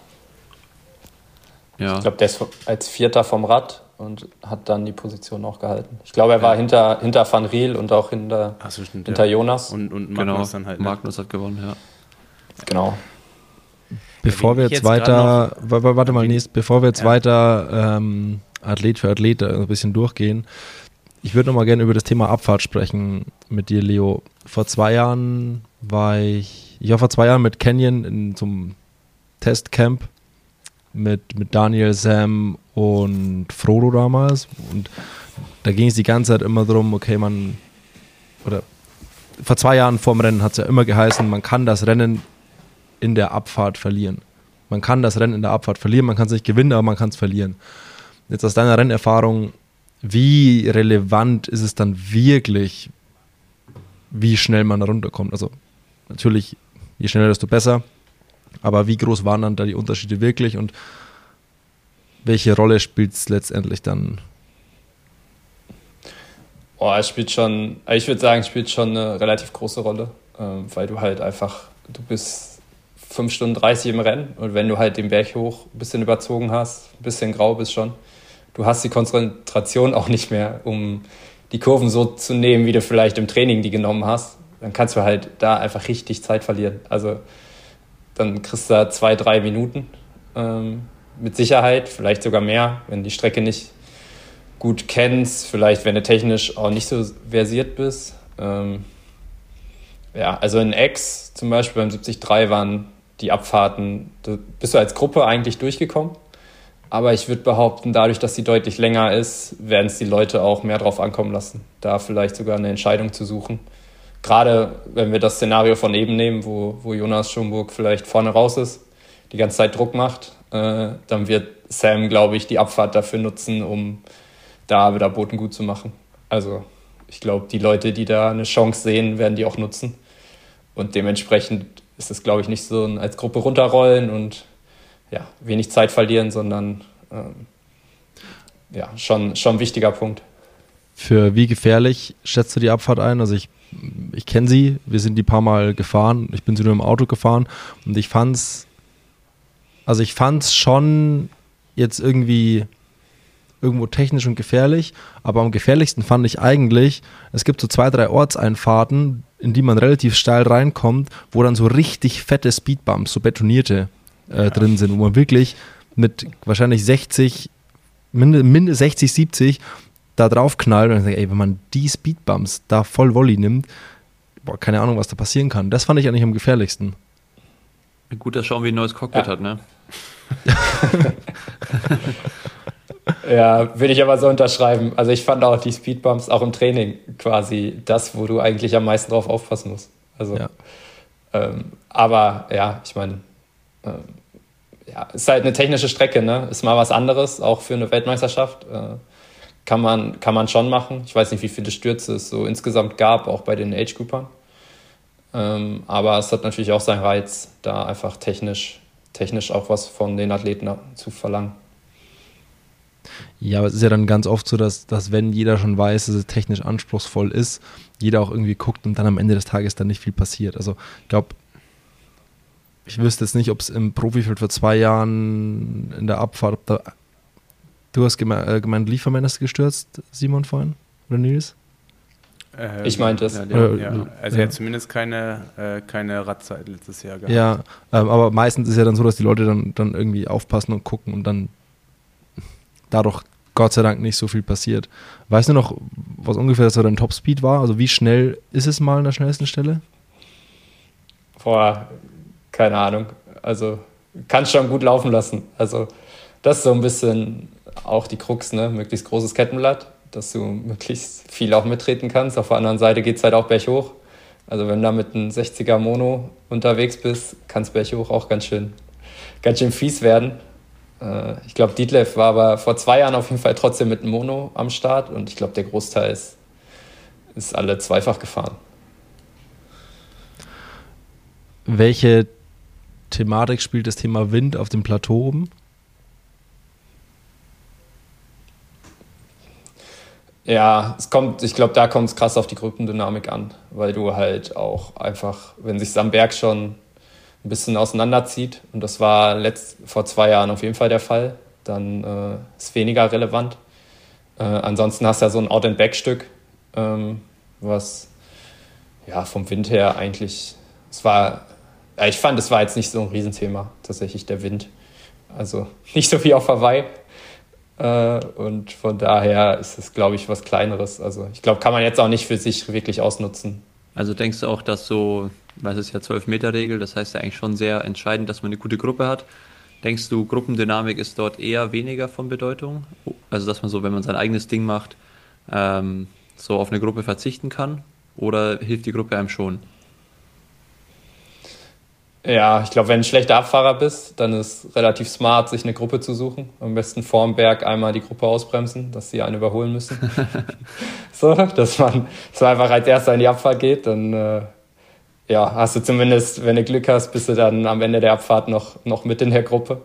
Ja. Ich glaube, der ist als Vierter vom Rad und hat dann die Position auch gehalten. Ich glaube, er war hinter Van Riel und auch hinter Jonas. Und Magnus genau, dann halt. Ne? Magnus hat gewonnen, ja. Genau. Bevor wir jetzt weiter, bevor wir jetzt weiter Athlet für Athlet ein bisschen durchgehen, ich würde noch mal gerne über das Thema Abfahrt sprechen mit dir, Leo. Vor 2 Jahren war ich mit Canyon in so einem Testcamp mit Daniel, Sam und Frodo damals, und da ging es die ganze Zeit immer darum, okay, vor 2 Jahren vorm Rennen hat es ja immer geheißen, man kann das Rennen in der Abfahrt verlieren. Man kann es nicht gewinnen, aber man kann es verlieren. Jetzt aus deiner Rennerfahrung, wie relevant ist es dann wirklich, wie schnell man da runterkommt? Also natürlich, je schneller, desto besser, aber wie groß waren dann da die Unterschiede wirklich und welche Rolle spielt es letztendlich dann? Ich würde sagen, es spielt schon eine relativ große Rolle, weil du halt einfach, du bist 5 Stunden 30 im Rennen, und wenn du halt den Berg hoch ein bisschen überzogen hast, ein bisschen grau bist schon, du hast die Konzentration auch nicht mehr, um die Kurven so zu nehmen, wie du vielleicht im Training die genommen hast, dann kannst du halt da einfach richtig Zeit verlieren. Also dann kriegst du da 2-3 Minuten mit Sicherheit, vielleicht sogar mehr, wenn die Strecke nicht gut kennst, vielleicht wenn du technisch auch nicht so versiert bist. Also in X zum Beispiel beim 73 waren die Abfahrten, da bist du als Gruppe eigentlich durchgekommen. Aber ich würde behaupten, dadurch, dass sie deutlich länger ist, werden es die Leute auch mehr drauf ankommen lassen, da vielleicht sogar eine Entscheidung zu suchen. Gerade wenn wir das Szenario von eben nehmen, wo Jonas Schomburg vielleicht vorne raus ist, die ganze Zeit Druck macht, dann wird Sam, glaube ich, die Abfahrt dafür nutzen, um da wieder Boten gut zu machen. Also ich glaube, die Leute, die da eine Chance sehen, werden die auch nutzen. Und dementsprechend ist es, glaube ich, nicht so ein als Gruppe runterrollen und wenig Zeit verlieren, sondern schon ein wichtiger Punkt. Für wie gefährlich schätzt du die Abfahrt ein? Also ich kenne sie, wir sind die paar Mal gefahren, ich bin sie nur im Auto gefahren und ich fand's schon jetzt irgendwo technisch und gefährlich, aber am gefährlichsten fand ich eigentlich, es gibt so 2-3 Ortseinfahrten, in die man relativ steil reinkommt, wo dann so richtig fette Speedbumps, so betonierte, drin sind, wo man wirklich mit wahrscheinlich 60, 70 da drauf knallt und sagt, wenn man die Speedbumps da voll Volley nimmt, keine Ahnung, was da passieren kann. Das fand ich eigentlich am gefährlichsten. Gut, dass Sean wie ein neues Cockpit hat, ne? Ja, würde ich aber so unterschreiben. Also ich fand auch die Speedbumps auch im Training quasi das, wo du eigentlich am meisten drauf aufpassen musst. Also, aber ja, ich meine, ist halt eine technische Strecke, ne? Ist mal was anderes, auch für eine Weltmeisterschaft. Kann man schon machen. Ich weiß nicht, wie viele Stürze es so insgesamt gab, auch bei den Age-Groupern. Aber es hat natürlich auch seinen Reiz, da einfach technisch auch was von den Athleten zu verlangen. Ja, aber es ist ja dann ganz oft so, dass wenn jeder schon weiß, dass es technisch anspruchsvoll ist, jeder auch irgendwie guckt und dann am Ende des Tages dann nicht viel passiert. Also ich glaube, ich wüsste jetzt nicht, ob es im Profifeld vor 2 Jahren in der Abfahrt, du hast gemeint, Lieferman ist gestürzt, Simon, vorhin? Oder Nils? Ich meinte es. Also er hat zumindest keine Radzeit letztes Jahr gehabt. Ja, aber meistens ist ja dann so, dass die Leute dann irgendwie aufpassen und gucken und dann dadurch Gott sei Dank nicht so viel passiert. Weißt du noch, was ungefähr so dein Topspeed war? Also wie schnell ist es mal an der schnellsten Stelle? Keine Ahnung. Also kannst schon gut laufen lassen. Also das ist so ein bisschen auch die Krux, ne? Möglichst großes Kettenblatt, dass du möglichst viel auch mittreten kannst. Auf der anderen Seite geht es halt auch berghoch. Also wenn du da mit einem 60er Mono unterwegs bist, kann es berghoch auch ganz schön fies werden. Ich glaube, Ditlev war aber vor 2 Jahren auf jeden Fall trotzdem mit einem Mono am Start und ich glaube, der Großteil ist alle zweifach gefahren. Welche Thematik spielt das Thema Wind auf dem Plateau oben? Ja, ich glaube, da kommt es krass auf die Gruppendynamik an, weil du halt auch einfach, wenn sich am Berg schon ein bisschen auseinanderzieht, und das war vor 2 Jahren auf jeden Fall der Fall, dann ist weniger relevant. Ansonsten hast du ja so ein Out-and-Back-Stück, was ja vom Wind her eigentlich, ich fand, es war jetzt nicht so ein Riesenthema, tatsächlich der Wind. Also nicht so wie auf Hawaii. Und von daher ist es, glaube ich, was Kleineres. Also ich glaube, kann man jetzt auch nicht für sich wirklich ausnutzen. Also denkst du auch, dass so, weil es ist ja 12-Meter-Regel, das heißt ja eigentlich schon sehr entscheidend, dass man eine gute Gruppe hat. Denkst du, Gruppendynamik ist dort eher weniger von Bedeutung? Also dass man so, wenn man sein eigenes Ding macht, so auf eine Gruppe verzichten kann? Oder hilft die Gruppe einem schon? Ja, ich glaube, wenn du ein schlechter Abfahrer bist, dann ist es relativ smart, sich eine Gruppe zu suchen. Am besten vorm Berg einmal die Gruppe ausbremsen, dass sie einen überholen müssen. So, dass man einfach als Erster in die Abfahrt geht. Dann hast du zumindest, wenn du Glück hast, bist du dann am Ende der Abfahrt noch mit in der Gruppe.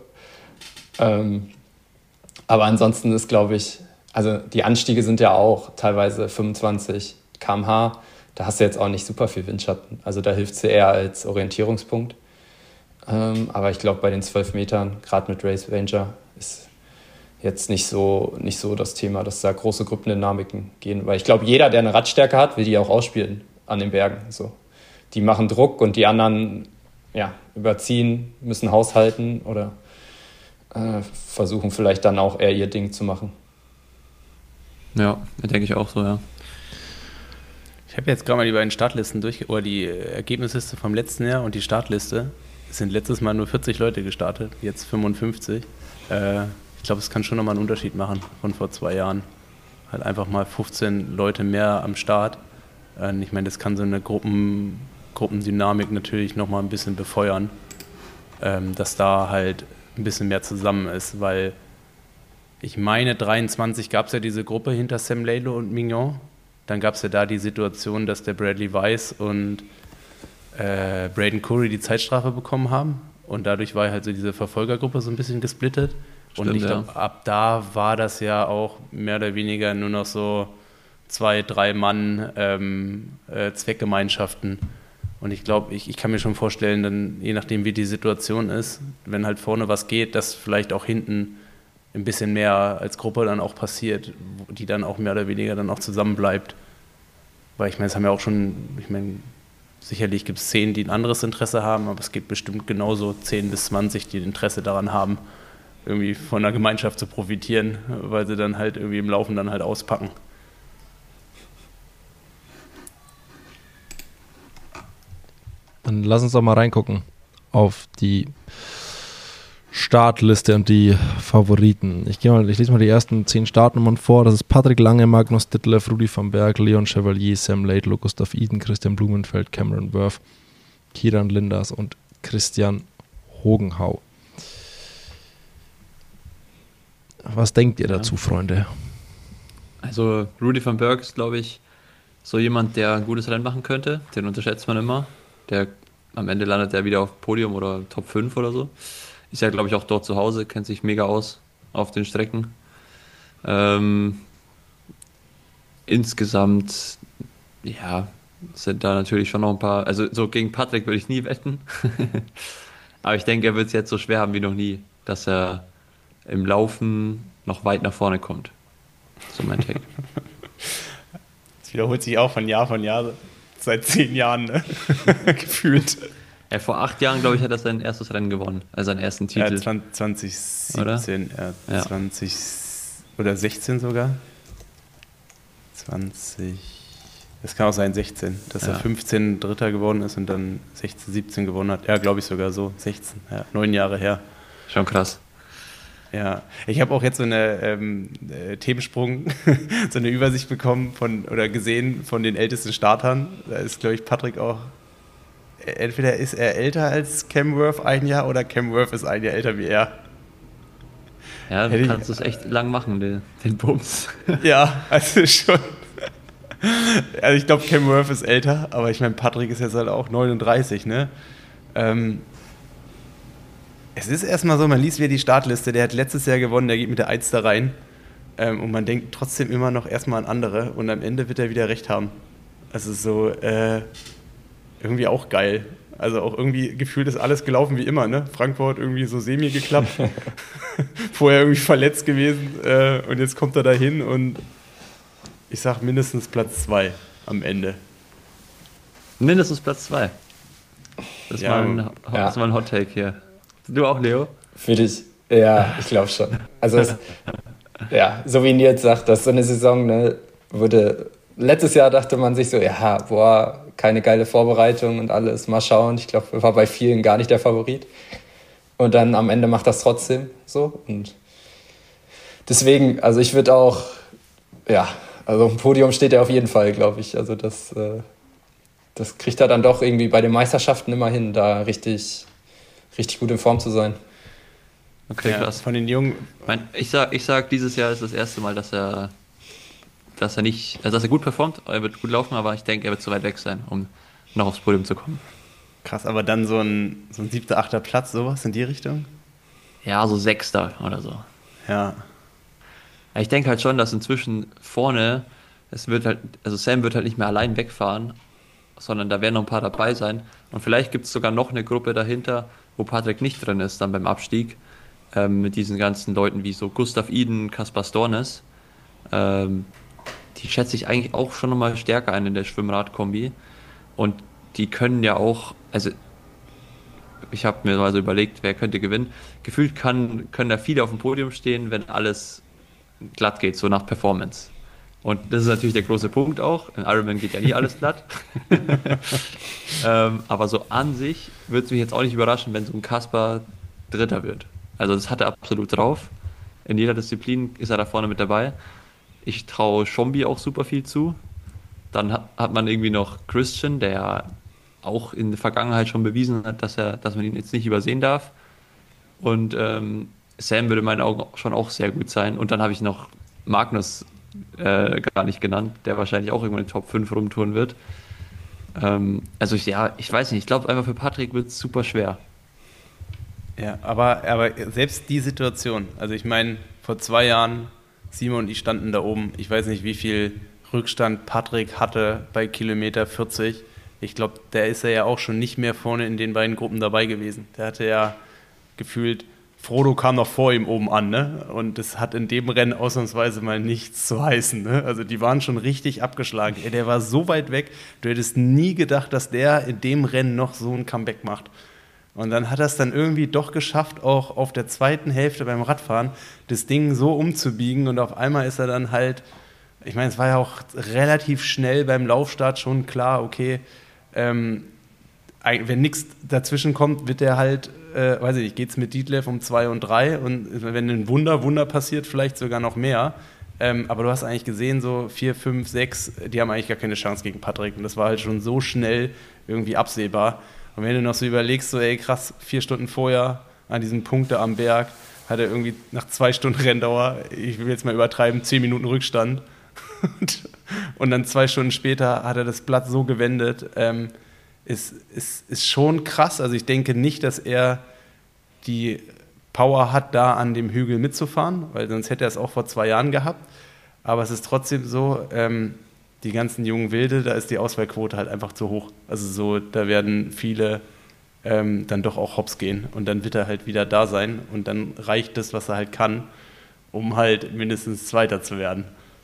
Aber ansonsten ist, glaube ich, also die Anstiege sind ja auch teilweise 25 km/h. Da hast du jetzt auch nicht super viel Windschatten. Also da hilft sie eher als Orientierungspunkt. Aber ich glaube, bei den 12 Metern, gerade mit Race Ranger, ist jetzt nicht so das Thema, dass da große Gruppendynamiken gehen. Weil ich glaube, jeder, der eine Radstärke hat, will die auch ausspielen an den Bergen. So. Die machen Druck und die anderen überziehen, müssen haushalten oder versuchen vielleicht dann auch eher ihr Ding zu machen. Ja, denke ich auch so, ja. Ich habe jetzt gerade mal die beiden Startlisten oder die Ergebnisliste vom letzten Jahr und die Startliste. Es sind letztes Mal nur 40 Leute gestartet, jetzt 55. Ich glaube, es kann schon nochmal einen Unterschied machen von vor 2 Jahren. Halt einfach mal 15 Leute mehr am Start. Ich meine, das kann so eine Gruppendynamik natürlich nochmal ein bisschen befeuern, dass da halt ein bisschen mehr zusammen ist, weil ich meine, 23 gab es ja diese Gruppe hinter Sam Laidlow und Mignon. Dann gab es ja da die Situation, dass der Bradley Weiss und Braden Curry die Zeitstrafe bekommen haben. Und dadurch war halt so diese Verfolgergruppe so ein bisschen gesplittet. Stimmt, und ich glaube, ab da war das ja auch mehr oder weniger nur noch so 2-3 Mann Zweckgemeinschaften. Und ich glaube, ich kann mir schon vorstellen, dann, je nachdem wie die Situation ist, wenn halt vorne was geht, dass vielleicht auch hinten ein bisschen mehr als Gruppe dann auch passiert, die dann auch mehr oder weniger dann auch zusammenbleibt. Weil ich meine, es haben ja auch schon, sicherlich gibt es 10, die ein anderes Interesse haben, aber es gibt bestimmt genauso 10 bis 20, die ein Interesse daran haben, irgendwie von der Gemeinschaft zu profitieren, weil sie dann halt irgendwie im Laufen dann halt auspacken. Dann lass uns doch mal reingucken auf die Startliste und die Favoriten. Ich lese mal die ersten 10 Startnummern vor. Das ist Patrick Lange, Magnus Ditlev, Rudi van Berg, Leon Chevalier, Sam Laidlow, Gustav Iden, Christian Blumenfeld, Cameron Wurf, Kieran Linders und Christian Hogenhau. Was denkt ihr dazu, Freunde? Also Rudi van Berg ist, glaube ich, so jemand, der ein gutes Rennen machen könnte. Den unterschätzt man immer. Am Ende landet er wieder auf Podium oder Top 5 oder so. Ist ja, glaube ich, auch dort zu Hause, kennt sich mega aus auf den Strecken. Insgesamt, sind da natürlich schon noch ein paar, also so gegen Patrick würde ich nie wetten. Aber ich denke, er wird es jetzt so schwer haben wie noch nie, dass er im Laufen noch weit nach vorne kommt. So mein Take. Das wiederholt sich auch von Jahr, seit 10 Jahren, ne? Gefühlt. Ja, vor 8 Jahren, glaube ich, hat er sein erstes Rennen gewonnen, also seinen ersten Titel. 2017, oder? 20 oder 16 sogar. 20, das kann auch sein 16, dass er 15 Dritter geworden ist und dann 16, 17 gewonnen hat. Ja, glaube ich sogar so, 16, 9 Jahre her. Schon krass. Ja, ich habe auch jetzt so eine Themensprung, so eine Übersicht bekommen gesehen von den ältesten Startern. Da ist, glaube ich, Patrick auch. Entweder ist er älter als Cam Wurf 1 Jahr oder Cam Wurf ist 1 Jahr älter wie er. Ja, du kannst es echt lang machen, den Bums. Ja, also schon. Also ich glaube, Cam Worth ist älter, aber ich meine, Patrick ist jetzt halt auch 39, ne? Es ist erstmal so, man liest wieder die Startliste, der hat letztes Jahr gewonnen, der geht mit der 1 da rein. Und man denkt trotzdem immer noch erstmal an andere und am Ende wird er wieder recht haben. Also so irgendwie auch geil. Also auch irgendwie gefühlt ist alles gelaufen wie immer, ne? Frankfurt irgendwie so semi geklappt, vorher irgendwie verletzt gewesen und jetzt kommt er dahin und ich sag mindestens Platz 2 am Ende. Mindestens Platz 2. Das Ja, ist mal ein Hot Take hier. Du auch, Leo? Finde ich, ja, ich glaube schon. Also, ja, so wie Nils sagt, dass so eine Saison, ne, letztes Jahr dachte man sich so, ja, boah, keine geile Vorbereitung und alles, mal schauen. Ich glaube, war bei vielen gar nicht der Favorit. Und dann am Ende macht das trotzdem so. Und deswegen, also ich würde auch, ja, also im Podium steht er auf jeden Fall, glaube ich. Also das kriegt er dann doch irgendwie bei den Meisterschaften immer hin, da richtig gut in Form zu sein. Okay, krass. Von den Jungen. Ich sag, dieses Jahr ist das erste Mal, dass er gut performt, er wird gut laufen, aber ich denke, er wird zu weit weg sein, um noch aufs Podium zu kommen. Krass, aber dann so ein 7., 8. Platz, sowas in die Richtung? Ja, so 6. oder so. Ja. Ich denke halt schon, dass inzwischen vorne, Sam wird halt nicht mehr allein wegfahren, sondern da werden noch ein paar dabei sein. Und vielleicht gibt es sogar noch eine Gruppe dahinter, wo Patrick nicht drin ist, dann beim Abstieg, mit diesen ganzen Leuten wie so Gustav Iden, Kaspar Stornes. Die schätze ich eigentlich auch schon nochmal stärker ein in der Schwimmrad-Kombi. Und die können ja auch, also ich habe mir mal so überlegt, wer könnte gewinnen. Gefühlt können da viele auf dem Podium stehen, wenn alles glatt geht, so nach Performance. Und das ist natürlich der große Punkt auch. In Ironman geht ja nie alles glatt. Aber so an sich würde es mich jetzt auch nicht überraschen, wenn so ein Kaspar Dritter wird. Also das hat er absolut drauf. In jeder Disziplin ist er da vorne mit dabei. Ich traue Schombi auch super viel zu. Dann hat man irgendwie noch Christian, der ja auch in der Vergangenheit schon bewiesen hat, dass man ihn jetzt nicht übersehen darf. Und Sam würde in meinen Augen schon auch sehr gut sein. Und dann habe ich noch Magnus gar nicht genannt, der wahrscheinlich auch irgendwann in den Top 5 rumtouren wird. Ich weiß nicht, ich glaube einfach für Patrick wird es super schwer. Ja, aber selbst die Situation, also ich meine, vor 2 Jahren, Simon und ich standen da oben, ich weiß nicht, wie viel Rückstand Patrick hatte bei Kilometer 40. Ich glaube, der ist ja auch schon nicht mehr vorne in den beiden Gruppen dabei gewesen. Der hatte ja gefühlt, Frodo kam noch vor ihm oben an, ne? Und das hat in dem Rennen ausnahmsweise mal nichts zu heißen, ne? Also die waren schon richtig abgeschlagen. Der war so weit weg, du hättest nie gedacht, dass der in dem Rennen noch so ein Comeback macht. Und dann hat er es dann irgendwie doch geschafft, auch auf der zweiten Hälfte beim Radfahren das Ding so umzubiegen und auf einmal ist er dann halt, ich meine, es war ja auch relativ schnell beim Laufstart schon klar, okay, wenn nichts dazwischen kommt, wird der halt, weiß ich nicht, geht's mit Ditlev um 2 und 3 und wenn ein Wunder passiert, vielleicht sogar noch mehr. Aber du hast eigentlich gesehen, so 4, 5, 6, die haben eigentlich gar keine Chance gegen Patrick und das war halt schon so schnell irgendwie absehbar. Und wenn du noch so überlegst, so ey krass, 4 Stunden vorher an diesem Punkt da am Berg, hat er irgendwie nach 2 Stunden Renndauer, ich will jetzt mal übertreiben, 10 Minuten Rückstand. Und dann 2 Stunden später hat er das Blatt so gewendet. Ist schon krass. Also ich denke nicht, dass er die Power hat, da an dem Hügel mitzufahren, weil sonst hätte er es auch vor 2 Jahren gehabt. Aber es ist trotzdem so, die ganzen jungen Wilde, da ist die Auswahlquote halt einfach zu hoch. Also so, da werden viele dann doch auch hops gehen und dann wird er halt wieder da sein und dann reicht das, was er halt kann, um halt mindestens Zweiter zu werden.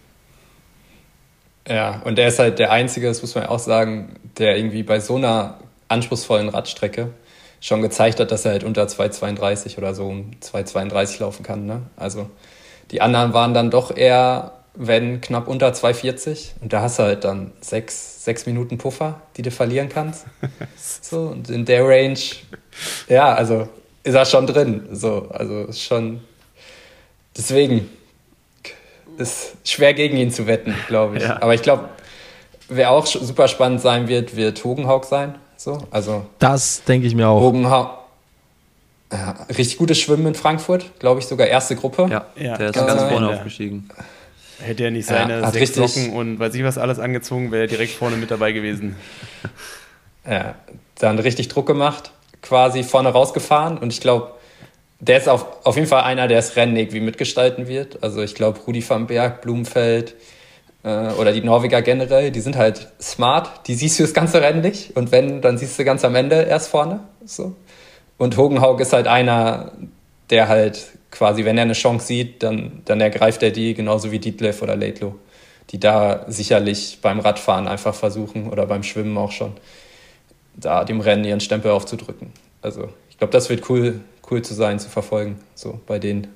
Ja, und er ist halt der Einzige, das muss man auch sagen, der irgendwie bei so einer anspruchsvollen Radstrecke schon gezeigt hat, dass er halt unter 2,32 oder so um 2,32 laufen kann. Ne? Also die anderen waren dann doch eher, wenn knapp unter 2,40 und da hast du halt dann 6 Minuten Puffer, die du verlieren kannst. So, und in der Range, ja, also ist er schon drin. So, also ist schon, deswegen ist schwer gegen ihn zu wetten, glaube ich. Ja. Aber ich glaube, wer auch super spannend sein wird Hogenhaug sein. So, also das denke ich mir auch. Hogenhaug, ja, richtig gutes Schwimmen in Frankfurt, glaube ich, sogar erste Gruppe. Ja, der ist ganz vorne aufgestiegen. Hätte er nicht seine 6 Socken und weiß ich was alles angezogen, wäre er direkt vorne mit dabei gewesen. Ja, dann richtig Druck gemacht, quasi vorne rausgefahren und ich glaube, der ist auf jeden Fall einer, der das Rennen irgendwie mitgestalten wird. Also ich glaube, Rudi van Berg, Blumfeld oder die Norweger generell, die sind halt smart, die siehst du das ganze Rennen nicht und wenn, dann siehst du ganz am Ende erst vorne. So. Und Hogenhaug ist halt einer, der halt quasi, wenn er eine Chance sieht, dann ergreift er die, genauso wie Ditlev oder Laidlow, die da sicherlich beim Radfahren einfach versuchen oder beim Schwimmen auch schon, da dem Rennen ihren Stempel aufzudrücken. Also ich glaube, das wird cool zu sein, zu verfolgen, so bei denen.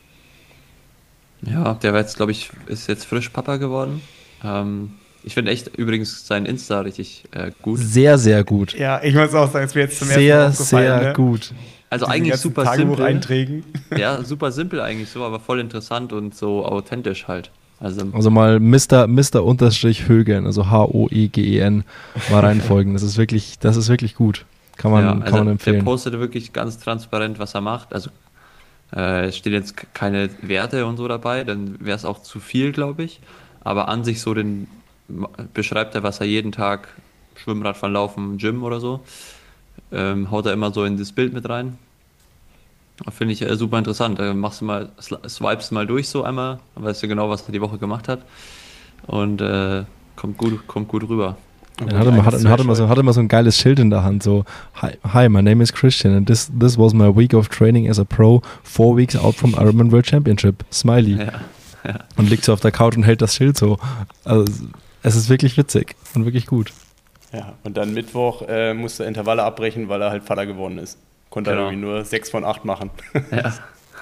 Ja, der war jetzt, glaube ich, ist jetzt frisch Papa geworden. Ich finde echt übrigens sein Insta richtig gut. Sehr, sehr gut. Ja, ich muss auch sagen, es mir jetzt zum ersten Mal aufgefallen. Sehr, sehr gut. Also eigentlich super simpel. Einträgen. Ja, super simpel eigentlich so, aber voll interessant und so authentisch halt. Also mal Mr. Unterstrich Högen, also Hoegen mal reinfolgen. Das ist wirklich gut. Kann man empfehlen. Der postet wirklich ganz transparent, was er macht. Also es steht jetzt keine Werte und so dabei, dann wäre es auch zu viel, glaube ich. Aber an sich so beschreibt er, was er jeden Tag Schwimmradfahren, Laufen, Gym oder so, haut er immer so in das Bild mit rein. Finde ich super interessant. Machst du mal, swipest mal durch so einmal, dann weißt du genau, was er die Woche gemacht hat und kommt gut rüber. Er hatte mal so ein geiles Schild in der Hand, so Hi, my name is Christian and this was my week of training as a pro, 4 weeks out from Ironman World Championship. Smiley. Ja. Und liegt so auf der Couch und hält das Schild so. Also es ist wirklich witzig und wirklich gut. Ja, und dann Mittwoch musste er Intervalle abbrechen, weil er halt Vater geworden ist. Konnte er irgendwie nur 6 von 8 machen. Ja.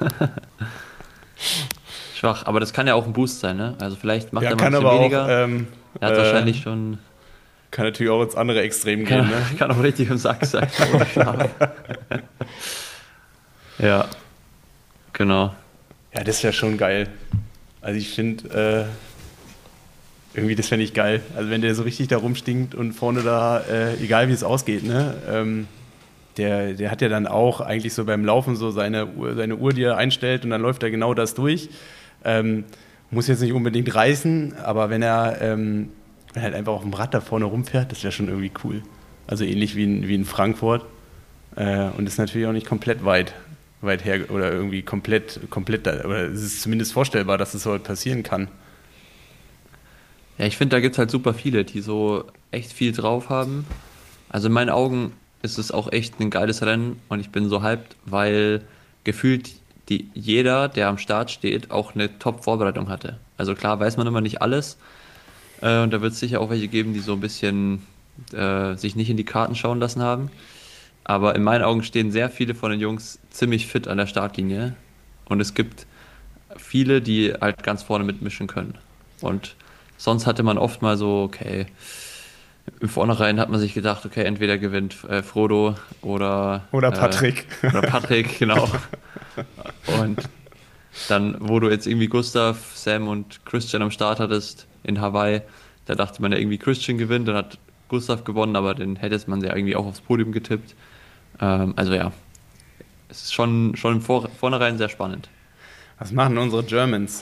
Schwach, aber das kann ja auch ein Boost sein, ne? Also vielleicht macht er mal ein bisschen weniger. Auch, er hat wahrscheinlich schon... Kann natürlich auch ins andere Extrem gehen, ne? Kann auch richtig im Sack sein. Ja, genau. Ja, das wäre schon geil. Also ich finde, irgendwie das fände ich geil. Also wenn der so richtig da rumstinkt und vorne da, egal wie es ausgeht, ne? Der hat ja dann auch eigentlich so beim Laufen so seine Uhr, die er einstellt und dann läuft er genau das durch. Muss jetzt nicht unbedingt reißen, aber wenn er halt einfach auf dem Rad da vorne rumfährt, das wäre schon irgendwie cool. Also ähnlich wie in Frankfurt. Und ist natürlich auch nicht komplett weit her oder irgendwie komplett oder es ist zumindest vorstellbar, dass es so passieren kann. Ja, ich finde, da gibt es halt super viele, die so echt viel drauf haben. Also in meinen Augen ist es auch echt ein geiles Rennen und ich bin so hyped, weil gefühlt jeder, der am Start steht, auch eine Top-Vorbereitung hatte. Also klar weiß man immer nicht alles und da wird es sicher auch welche geben, die so ein bisschen sich nicht in die Karten schauen lassen haben. Aber in meinen Augen stehen sehr viele von den Jungs ziemlich fit an der Startlinie und es gibt viele, die halt ganz vorne mitmischen können. Und sonst hatte man oft mal so, okay, im Vornherein hat man sich gedacht, okay, entweder gewinnt Frodo oder Patrick. Oder Patrick, genau. Und dann, wo du jetzt irgendwie Gustav, Sam und Christian am Start hattest in Hawaii, da dachte man ja irgendwie Christian gewinnt, dann hat Gustav gewonnen, aber den hätte man ja irgendwie auch aufs Podium getippt. Also ja, es ist schon im Vornherein sehr spannend. Was machen unsere Germans?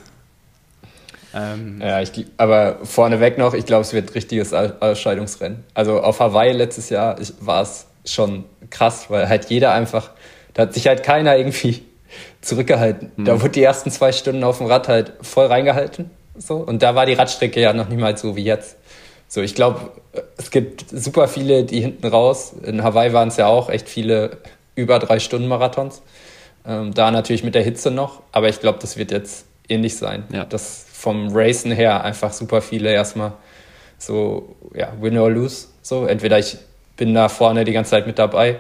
Ja, aber vorneweg noch, ich glaube, es wird ein richtiges Ausscheidungsrennen. Also auf Hawaii letztes Jahr war es schon krass, weil halt jeder einfach, da hat sich halt keiner irgendwie zurückgehalten. Da wurde die ersten 2 Stunden auf dem Rad halt voll reingehalten. So. Und da war die Radstrecke ja noch nicht mal so wie jetzt. So, ich glaube, es gibt super viele, die hinten raus, in Hawaii waren es ja auch echt viele über 3 Stunden Marathons. Da natürlich mit der Hitze noch, aber ich glaube, das wird jetzt ähnlich sein. Ja. Das vom Racen her einfach super viele erstmal so, ja, win or lose. So, entweder ich bin da vorne die ganze Zeit mit dabei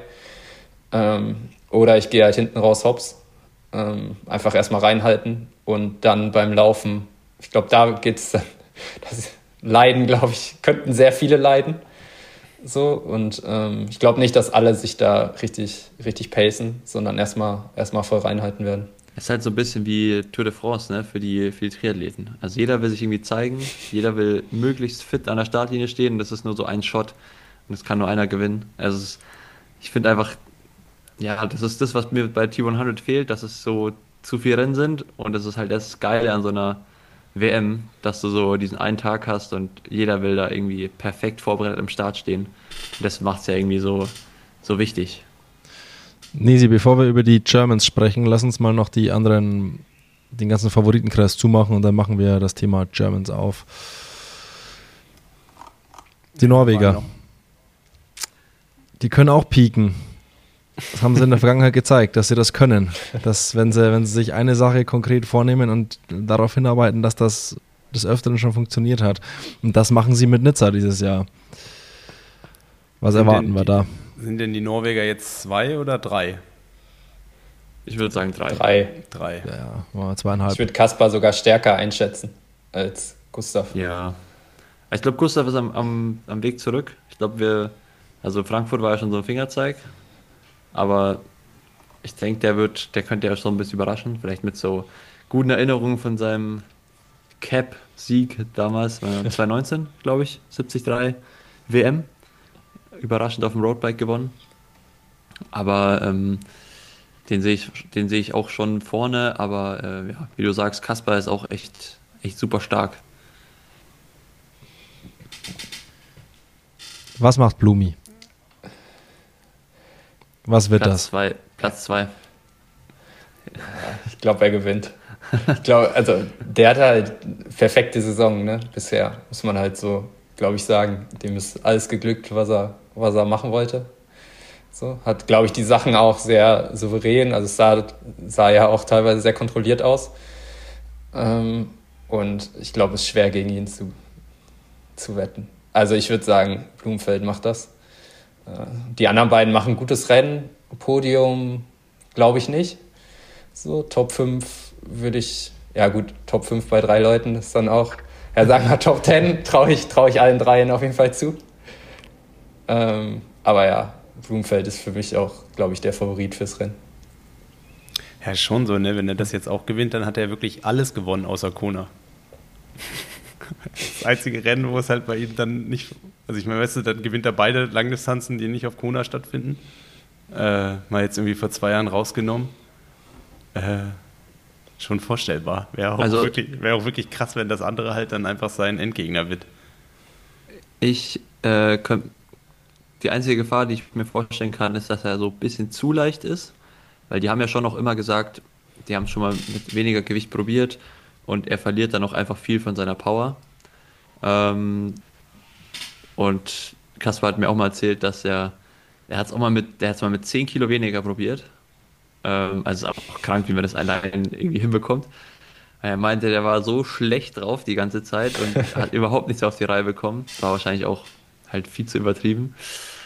oder ich gehe halt hinten raus hops. Einfach erstmal reinhalten und dann beim Laufen, ich glaube, da geht's dann, das Leiden, glaube ich, könnten sehr viele leiden. So, und ich glaube nicht, dass alle sich da richtig pacen, sondern erstmal voll reinhalten werden. Es ist halt so ein bisschen wie Tour de France, ne, für die Triathleten. Also jeder will sich irgendwie zeigen, jeder will möglichst fit an der Startlinie stehen und das ist nur so ein Shot und es kann nur einer gewinnen. Also ich finde einfach, ja, das ist das, was mir bei T100 fehlt, dass es so zu viele Rennen sind und das ist halt das Geile an so einer WM, dass du so diesen einen Tag hast und jeder will da irgendwie perfekt vorbereitet am Start stehen. Das macht es ja irgendwie so wichtig. Nisi, bevor wir über die Germans sprechen, lass uns mal noch den ganzen Favoritenkreis zumachen und dann machen wir das Thema Germans auf. Die Norweger, die können auch pieken. Das haben sie in der Vergangenheit gezeigt, dass sie das können. Dass, wenn sie sich eine Sache konkret vornehmen und darauf hinarbeiten, dass das des Öfteren schon funktioniert hat. Und das machen sie mit Nizza dieses Jahr. Was erwarten wir da? Sind denn die Norweger jetzt 2 oder 3? Ich würde sagen 3. 3. Ja, 2,5. Ich würde Kaspar sogar stärker einschätzen als Gustav. Ja. Ich glaube, Gustav ist am Weg zurück. Ich glaube, also Frankfurt war ja schon so ein Fingerzeig. Aber ich denke, der könnte ja schon ein bisschen überraschen. Vielleicht mit so guten Erinnerungen von seinem Cap-Sieg damals, 2019, glaube ich, 73 WM. Überraschend auf dem Roadbike gewonnen. Aber den sehe ich auch schon vorne. Aber ja, wie du sagst, Kaspar ist auch echt super stark. Was macht Blumi? Was wird Platz das? Platz 2. Ich glaube, er gewinnt. Ich glaube, also der hat halt perfekte Saison, ne? Bisher, muss man halt so, glaube ich, sagen. Dem ist alles geglückt, was er machen wollte. So, hat, glaube ich, die Sachen auch sehr souverän, also es sah ja auch teilweise sehr kontrolliert aus. Und ich glaube, es ist schwer gegen ihn zu wetten. Also ich würde sagen, Blumfeld macht das. Die anderen beiden machen gutes Rennen. Podium glaube ich nicht. So, Top 5 würde ich, ja gut, Top 5 bei 3 Leuten ist dann auch, ja sagen wir Top 10, traue ich allen dreien auf jeden Fall zu. Aber ja, Blumfeld ist für mich auch, glaube ich, der Favorit fürs Rennen. Ja, schon so, ne? Wenn er das jetzt auch gewinnt, dann hat er wirklich alles gewonnen, außer Kona. Das einzige Rennen, wo es halt bei ihm dann nicht, also ich meine, weißt du, dann gewinnt er beide Langdistanzen, die nicht auf Kona stattfinden. Mal jetzt irgendwie vor 2 Jahren rausgenommen. Schon vorstellbar. Wäre auch wirklich krass, wenn das andere halt dann einfach sein Endgegner wird. Die einzige Gefahr, die ich mir vorstellen kann, ist, dass er so ein bisschen zu leicht ist, weil die haben ja schon noch immer gesagt, die haben es schon mal mit weniger Gewicht probiert und er verliert dann auch einfach viel von seiner Power. Und Kaspar hat mir auch mal erzählt, dass er hat es mal mit 10 Kilo weniger probiert. Also ist auch krank, wie man das allein irgendwie hinbekommt. Er meinte, der war so schlecht drauf die ganze Zeit und hat überhaupt nichts auf die Reihe bekommen. War wahrscheinlich auch halt viel zu übertrieben.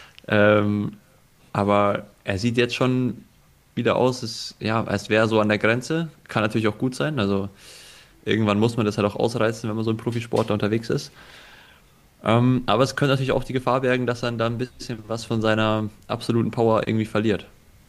Aber er sieht jetzt schon wieder aus, als wäre er so an der Grenze. Kann natürlich auch gut sein. Also irgendwann muss man das halt auch ausreizen, wenn man so ein Profisportler unterwegs ist. Aber es könnte natürlich auch die Gefahr bergen, dass er dann ein bisschen was von seiner absoluten Power irgendwie verliert.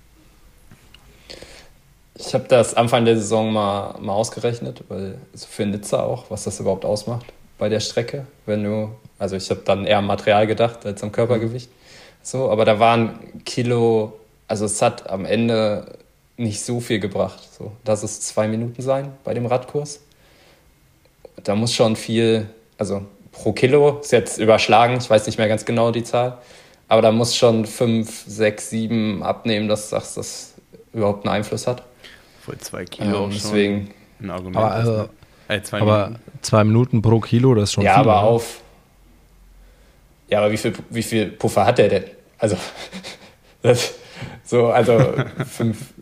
Ich habe das Anfang der Saison mal ausgerechnet, weil so für Nizza auch, was das überhaupt ausmacht bei der Strecke. Also ich habe dann eher am Material gedacht als am Körpergewicht. So, aber da waren Kilo, also es hat am Ende nicht so viel gebracht. So, lass es 2 Minuten sein bei dem Radkurs. Da muss schon viel, also pro Kilo, ist jetzt überschlagen, ich weiß nicht mehr ganz genau die Zahl, aber da muss schon 5, 6, 7 abnehmen, dass das überhaupt einen Einfluss hat. Voll 2 Kilo auch deswegen, schon ein Argument. Aber 2 Minuten pro Kilo, das ist schon ja, viel. Aber wie viel Puffer hat der denn? Also, also 5.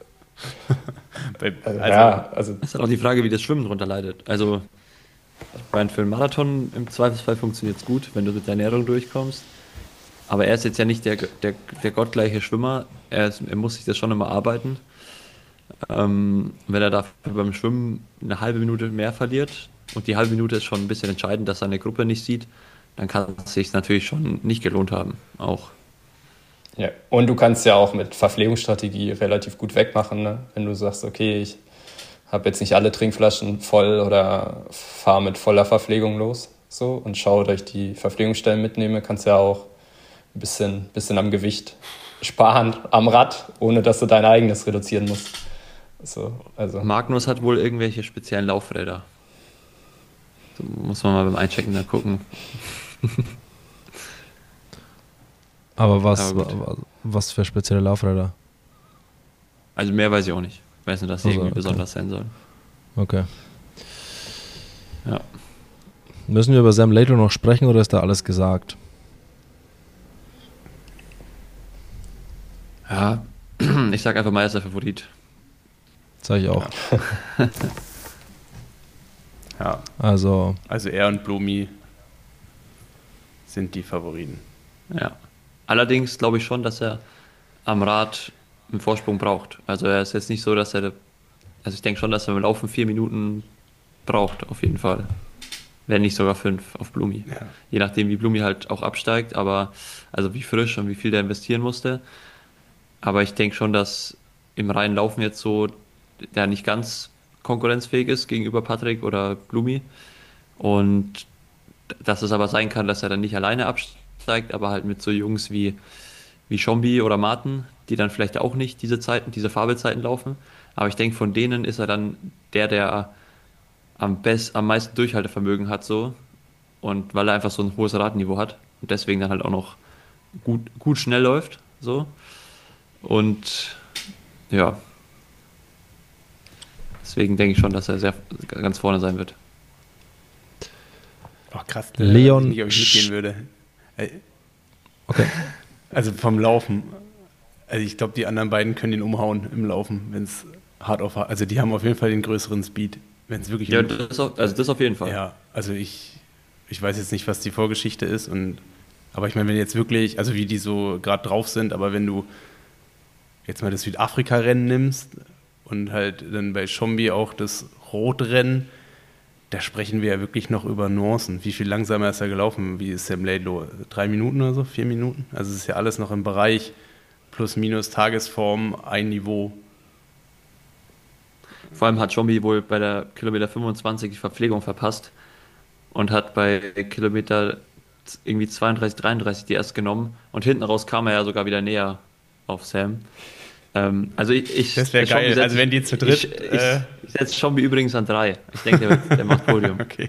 Das ist halt auch die Frage, wie das Schwimmen drunter leidet. Also, für einen Marathon im Zweifelsfall funktioniert es gut, wenn du mit der Ernährung durchkommst. Aber er ist jetzt ja nicht der gottgleiche Schwimmer. Er muss sich das schon immer arbeiten. Wenn er dafür beim Schwimmen eine halbe Minute mehr verliert und die halbe Minute ist schon ein bisschen entscheidend, dass er eine Gruppe nicht sieht, dann kann es sich natürlich schon nicht gelohnt haben. Auch. Ja, und du kannst ja auch mit Verpflegungsstrategie relativ gut wegmachen, ne? Wenn du sagst, okay, ich habe jetzt nicht alle Trinkflaschen voll oder fahre mit voller Verpflegung los so, und schaue, dass ich die Verpflegungsstellen mitnehme, kannst ja auch ein bisschen am Gewicht sparen am Rad, ohne dass du dein eigenes reduzieren musst. So, also. Magnus hat wohl irgendwelche speziellen Laufräder. So muss man mal beim Einchecken dann gucken. Aber was für spezielle Laufräder? Also mehr weiß ich auch nicht. Ich weiß nur, dass sie Also, irgendwie okay. besonders sein sollen. Okay. Ja. Müssen wir über Sam Laidlaw noch sprechen oder ist da alles gesagt? Ja, ich sag einfach mal, er ist der Favorit. Sag ich auch. Ja, Also, also er und Blumi sind die Favoriten. Ja. Allerdings glaube ich schon, dass er am Rad einen Vorsprung braucht. Also er ist jetzt nicht so, dass also ich denke schon, dass er beim Laufen 4 Minuten braucht, auf jeden Fall. Wenn nicht sogar 5 auf Blumi. Ja. Je nachdem, wie Blumi halt auch absteigt, aber also wie frisch und wie viel der investieren musste. Aber ich denke schon, dass im reinen Laufen jetzt so der nicht ganz konkurrenzfähig ist gegenüber Patrick oder Blumi. Und dass es aber sein kann, dass er dann nicht alleine absteigt, aber halt mit so Jungs wie Schombi oder Martin, die dann vielleicht auch nicht diese Fabelzeiten laufen. Aber ich denke, von denen ist er dann der am meisten Durchhaltevermögen hat so. Und weil er einfach so ein hohes Radniveau hat und deswegen dann halt auch noch gut schnell läuft. So. Und ja. Deswegen denke ich schon, dass er sehr ganz vorne sein wird. Oh, krass. Leon weiß ich nicht, ob ich mitgehen würde. okay. Also vom Laufen. Also ich glaube, die anderen beiden können ihn umhauen im Laufen, wenn es hart auf hart. Also die haben auf jeden Fall den größeren Speed, wenn es wirklich. Ja, das auf jeden Fall. Ja, also ich weiß jetzt nicht, was die Vorgeschichte ist aber ich meine, wenn jetzt wirklich, also wie die so gerade drauf sind, aber wenn du jetzt mal das Südafrika-Rennen nimmst und halt dann bei Schombi auch das Rotrennen, da sprechen wir ja wirklich noch über Nuancen. Wie viel langsamer ist er gelaufen? Wie ist Sam Laidlaw? 3 Minuten oder so? 4 Minuten? Also es ist ja alles noch im Bereich plus minus Tagesform, ein Niveau. Vor allem hat Schombi wohl bei der Kilometer 25 die Verpflegung verpasst und hat bei Kilometer irgendwie 32, 33 die erst genommen und hinten raus kam er ja sogar wieder näher auf Sam. Also das wäre geil, also wenn die zu dritt... Ich setze Schombi übrigens an 3. Ich denke, der macht Podium. Okay.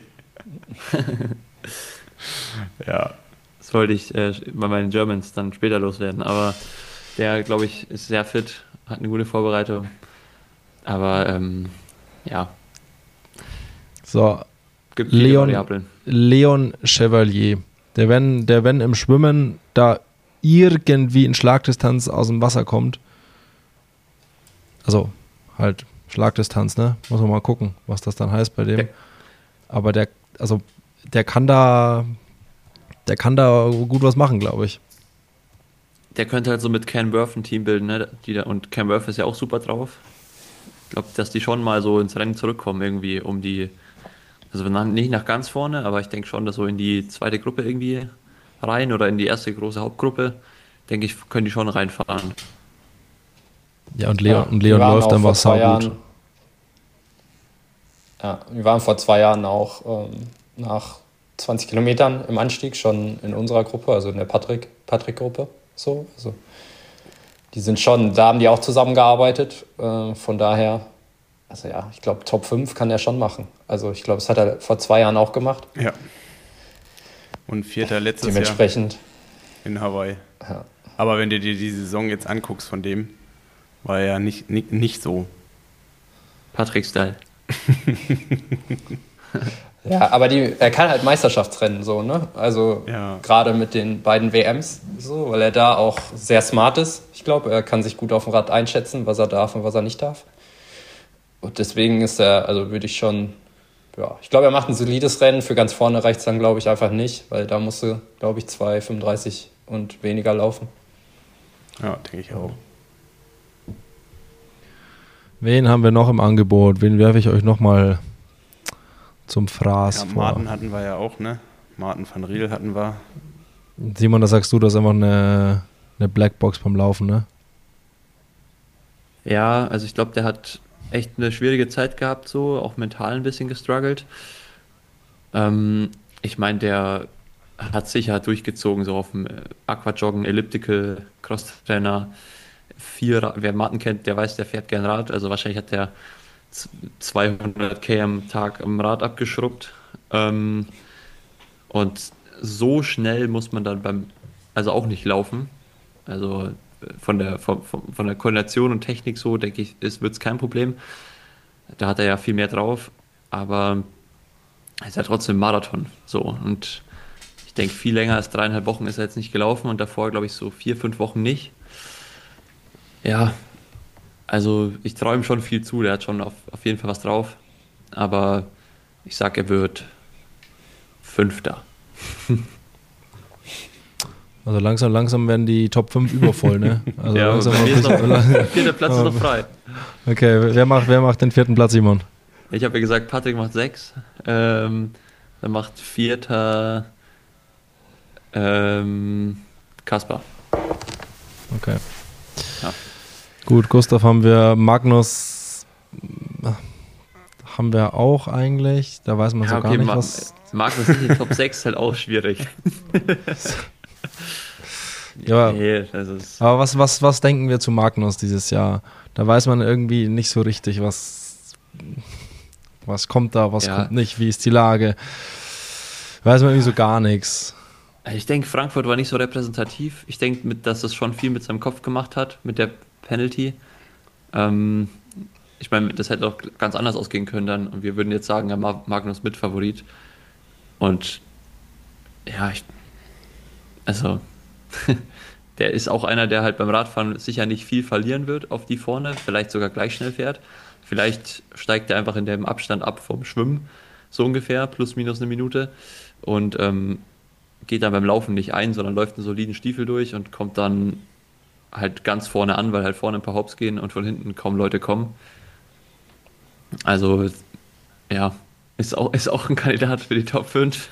Ja. Das wollte ich bei meinen Germans dann später loswerden, aber der, glaube ich, ist sehr fit, hat eine gute Vorbereitung. Aber ja. So, Gibt viele Leon, Variablen. Leon Chevalier. Der wenn im Schwimmen da irgendwie in Schlagdistanz aus dem Wasser kommt, also halt Schlagdistanz, ne? Muss man mal gucken, was das dann heißt bei dem. Okay. Aber der kann da gut was machen, glaube ich. Der könnte halt so mit Ken Worth ein Team bilden, ne? Und Ken Worth ist ja auch super drauf. Ich glaube, dass die schon mal so ins Rennen zurückkommen, irgendwie also nicht nach ganz vorne, aber ich denke schon, dass so in die zweite Gruppe irgendwie rein oder in die erste große Hauptgruppe, denke ich, können die schon reinfahren. Ja, und Leon wir waren läuft auch einfach vor 2 saugut. Jahren. Ja, wir waren vor 2 Jahren auch nach 20 Kilometern im Anstieg schon in unserer Gruppe, also in der Patrick-Gruppe. So, also die sind schon, da haben die auch zusammengearbeitet. Von daher, also ja, ich glaube, Top 5 kann er schon machen. Also ich glaube, das hat er vor 2 Jahren auch gemacht. Ja. Und 4. letztes Jahr Dementsprechend. in Hawaii. Ja. Aber wenn du dir die Saison jetzt anguckst von dem, war er ja nicht so. Patrick-Style. Ja, aber er kann halt Meisterschaftsrennen so, ne? Also Ja. gerade mit den beiden WMs so, weil er da auch sehr smart ist. Ich glaube, er kann sich gut auf dem Rad einschätzen, was er darf und was er nicht darf. Und deswegen ist er, also würde ich schon, ja, ich glaube, er macht ein solides Rennen. Für ganz vorne reicht es dann, glaube ich, einfach nicht, weil da musst du, glaube ich, 2,35 und weniger laufen. Ja, denke ich auch. Wen haben wir noch im Angebot? Wen werfe ich euch nochmal zum Fraß Ja, vor? Martin hatten wir ja auch, ne? Martin van Riel hatten wir. Simon, da sagst du, das ist einfach eine Blackbox beim Laufen, ne? Ja, also ich glaube, der hat echt eine schwierige Zeit gehabt, so, auch mental ein bisschen gestruggelt. Ich meine, der hat sicher durchgezogen, so auf dem Aquajoggen, Elliptical, Crosstrainer. Wer Martin kennt, der weiß, der fährt gern Rad. Also wahrscheinlich hat der 200 km am Tag am Rad abgeschrubbt. Und so schnell muss man dann also auch nicht laufen. Also von der Koordination und Technik so, denke ich, wird es kein Problem. Da hat er ja viel mehr drauf, aber es ist ja trotzdem Marathon. So, und ich denke, viel länger als 3,5 Wochen ist er jetzt nicht gelaufen und davor, glaube ich, so 4-5 Wochen nicht. Ja, also ich traue ihm schon viel zu, der hat schon auf jeden Fall was drauf. Aber ich sage, er wird 5. Also langsam werden die Top 5 übervoll, ne? Also ja, langsam der 4. Platz ist noch frei. Okay, wer macht den 4. Platz, Simon? Ich habe ja gesagt, Patrick macht 6. Dann macht 4. Kaspar. Okay. Ja. Gut, Gustav haben wir, Magnus haben wir auch eigentlich. Da weiß man so gar nicht, was... Magnus nicht in den Top 6 ist halt auch schwierig. Ja, nee, das ist aber was denken wir zu Magnus dieses Jahr? Da weiß man irgendwie nicht so richtig, was kommt da, was kommt nicht, wie ist die Lage. Weiß man irgendwie so gar nichts. Ich denke, Frankfurt war nicht so repräsentativ. Ich denke, dass es schon viel mit seinem Kopf gemacht hat, mit der Penalty. Ich meine, das hätte auch ganz anders ausgehen können dann. Und wir würden jetzt sagen, ja, Magnus Mitfavorit. Und ja, also der ist auch einer, der halt beim Radfahren sicher nicht viel verlieren wird auf die vorne, vielleicht sogar gleich schnell fährt. Vielleicht steigt er einfach in dem Abstand ab vom Schwimmen, so ungefähr, plus minus eine Minute. Und geht dann beim Laufen nicht ein, sondern läuft einen soliden Stiefel durch und kommt dann halt ganz vorne an, weil halt vorne ein paar Hops gehen und von hinten kaum Leute kommen. Also, ja, ist auch ein Kandidat für die Top 5.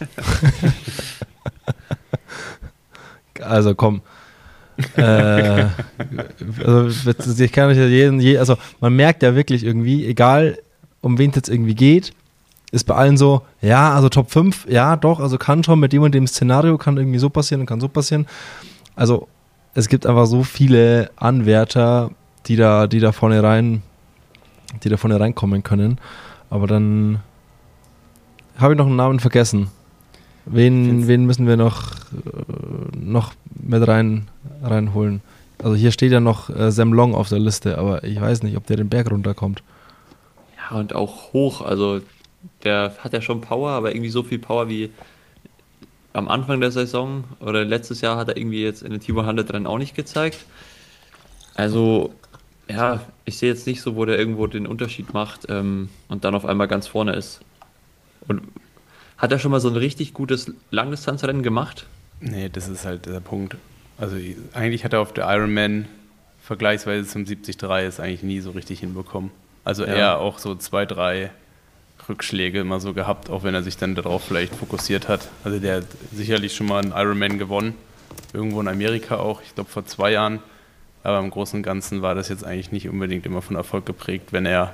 Also komm. Also ich kann euch ja also man merkt ja wirklich irgendwie, egal um wen es jetzt irgendwie geht, ist bei allen so, ja, also Top 5, ja doch, also kann schon mit dem und dem Szenario, kann irgendwie so passieren und kann so passieren. Also es gibt einfach so viele Anwärter, die da vorne reinkommen können. Aber dann habe ich noch einen Namen vergessen. Wen müssen wir noch mit reinholen? Also hier steht ja noch Sam Long auf der Liste, aber ich weiß nicht, ob der den Berg runterkommt. Ja, und auch hoch, also der hat ja schon Power, aber irgendwie so viel Power wie am Anfang der Saison oder letztes Jahr hat er irgendwie jetzt in den T100 Rennen auch nicht gezeigt. Also ja, ich sehe jetzt nicht so, wo der irgendwo den Unterschied macht und dann auf einmal ganz vorne ist. Und hat er schon mal so ein richtig gutes Langdistanzrennen gemacht? Nee, das ist halt der Punkt. Also eigentlich hat er auf der Ironman vergleichsweise zum 73 es eigentlich nie so richtig hinbekommen. Also eher auch so 2, 3 Rückschläge immer so gehabt, auch wenn er sich dann darauf vielleicht fokussiert hat. Also der hat sicherlich schon mal einen Ironman gewonnen, irgendwo in Amerika auch, ich glaube vor 2 Jahren. Aber im Großen und Ganzen war das jetzt eigentlich nicht unbedingt immer von Erfolg geprägt, wenn er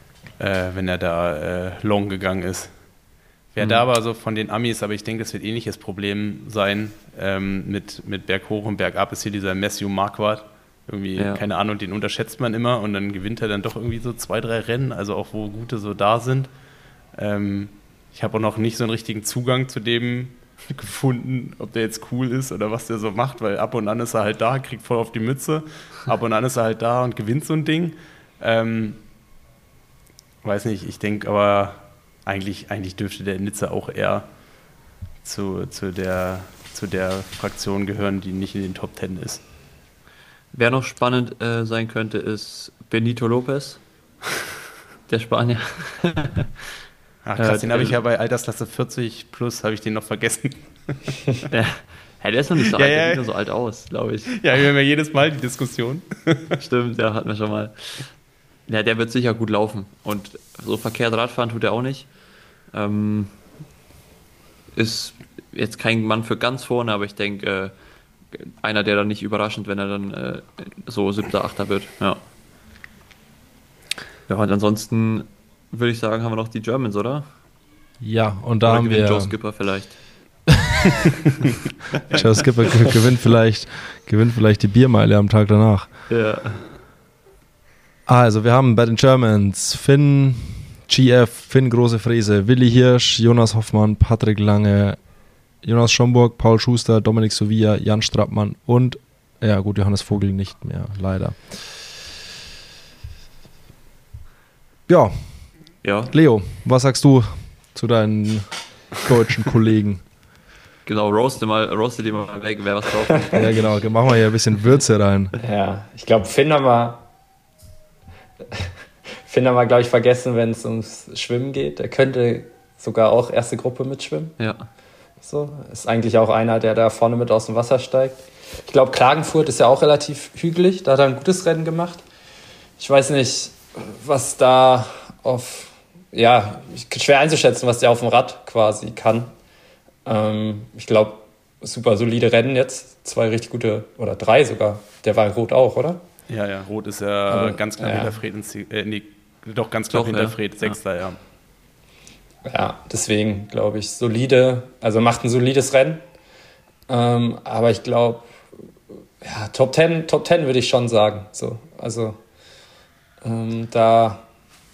da long gegangen ist. Wer da aber so von den Amis, aber ich denke, das wird ähnliches Problem sein mit Berghoch und Bergab, ist hier dieser Matthew Marquardt. Irgendwie, keine Ahnung, den unterschätzt man immer und dann gewinnt er dann doch irgendwie so 2, 3 Rennen, also auch wo gute so da sind. Ich habe auch noch nicht so einen richtigen Zugang zu dem gefunden, ob der jetzt cool ist oder was der so macht, weil ab und an ist er halt da, kriegt voll auf die Mütze, ab und an ist er halt da und gewinnt so ein Ding. Weiß nicht, ich denke aber, eigentlich dürfte der Nizza auch eher zu der Fraktion gehören, die nicht in den Top 10 ist. Wer noch spannend sein könnte, ist Benito Lopez, der Spanier. Ach krass, den habe ich ja bei Altersklasse 40 plus, habe ich den noch vergessen. Der ist noch nicht so alt, der sieht nur so alt aus, glaube ich. Ja, wir haben ja jedes Mal die Diskussion. Stimmt, ja, hatten wir schon mal. Ja, der wird sicher gut laufen und so verkehrt Radfahren tut er auch nicht. Ist jetzt kein Mann für ganz vorne, aber ich denke, einer, der dann nicht überraschend, wenn er dann so 7., 8. wird. Ja. Ja, und ansonsten würde ich sagen, haben wir noch die Germans, oder? Ja, und da oder haben wir... Joe Skipper vielleicht. Joe Skipper gewinnt vielleicht die Biermeile am Tag danach. Ja. Also, wir haben bei den Germans Finn GF, Finn Große Fräse, Willi Hirsch, Jonas Hoffmann, Patrick Lange, Jonas Schomburg, Paul Schuster, Dominik Sovia, Jan Strappmann und, ja gut, Johannes Vogel nicht mehr, leider. Ja, Leo, was sagst du zu deinen deutschen Kollegen? Genau, roaste die mal weg, wer was drauf hat. Ja, genau, machen wir hier ein bisschen Würze rein. Ja, ich glaube, Finn haben wir, glaube ich, vergessen, wenn es ums Schwimmen geht. Der könnte sogar auch erste Gruppe mitschwimmen. Ja. So, ist eigentlich auch einer, der da vorne mit aus dem Wasser steigt. Ich glaube, Klagenfurt ist ja auch relativ hügelig. Da hat er ein gutes Rennen gemacht. Ich weiß nicht, was da schwer einzuschätzen, was der auf dem Rad quasi kann. Ich glaube, super solide Rennen jetzt. 2 richtig gute, oder 3 sogar. Der war in Rot auch, oder? Ja, Rot ist ja ganz knapp hinter Fred. Ganz knapp hinter Fred, Sechster, ja. Ja, deswegen glaube ich, solide, also macht ein solides Rennen. Aber ich glaube, ja, Top 10 würde ich schon sagen. So, also da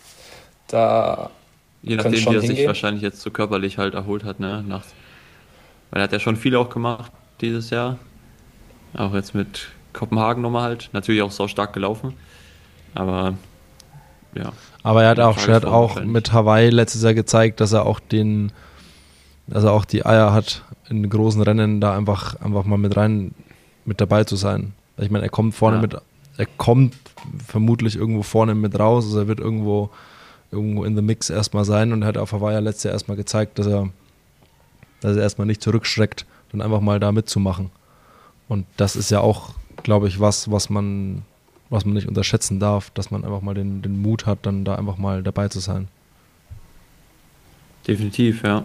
je nachdem, wie er sich wahrscheinlich jetzt so körperlich halt erholt hat, ne? Weil er hat ja schon viel auch gemacht dieses Jahr. Auch jetzt mit Kopenhagen nochmal halt. Natürlich auch so stark gelaufen. Aber ja. Aber er hat auch mit Hawaii letztes Jahr gezeigt, dass er auch die Eier hat, in großen Rennen da einfach mal mit dabei zu sein. Ich meine, er kommt vermutlich irgendwo vorne mit raus, also er wird irgendwo in the Mix erstmal sein, und er hat auf Hawaii letztes Jahr erstmal gezeigt, dass er erstmal nicht zurückschreckt, dann einfach mal da mitzumachen. Und das ist ja auch, glaube ich, was man nicht unterschätzen darf, dass man einfach mal den Mut hat, dann da einfach mal dabei zu sein. Definitiv, ja.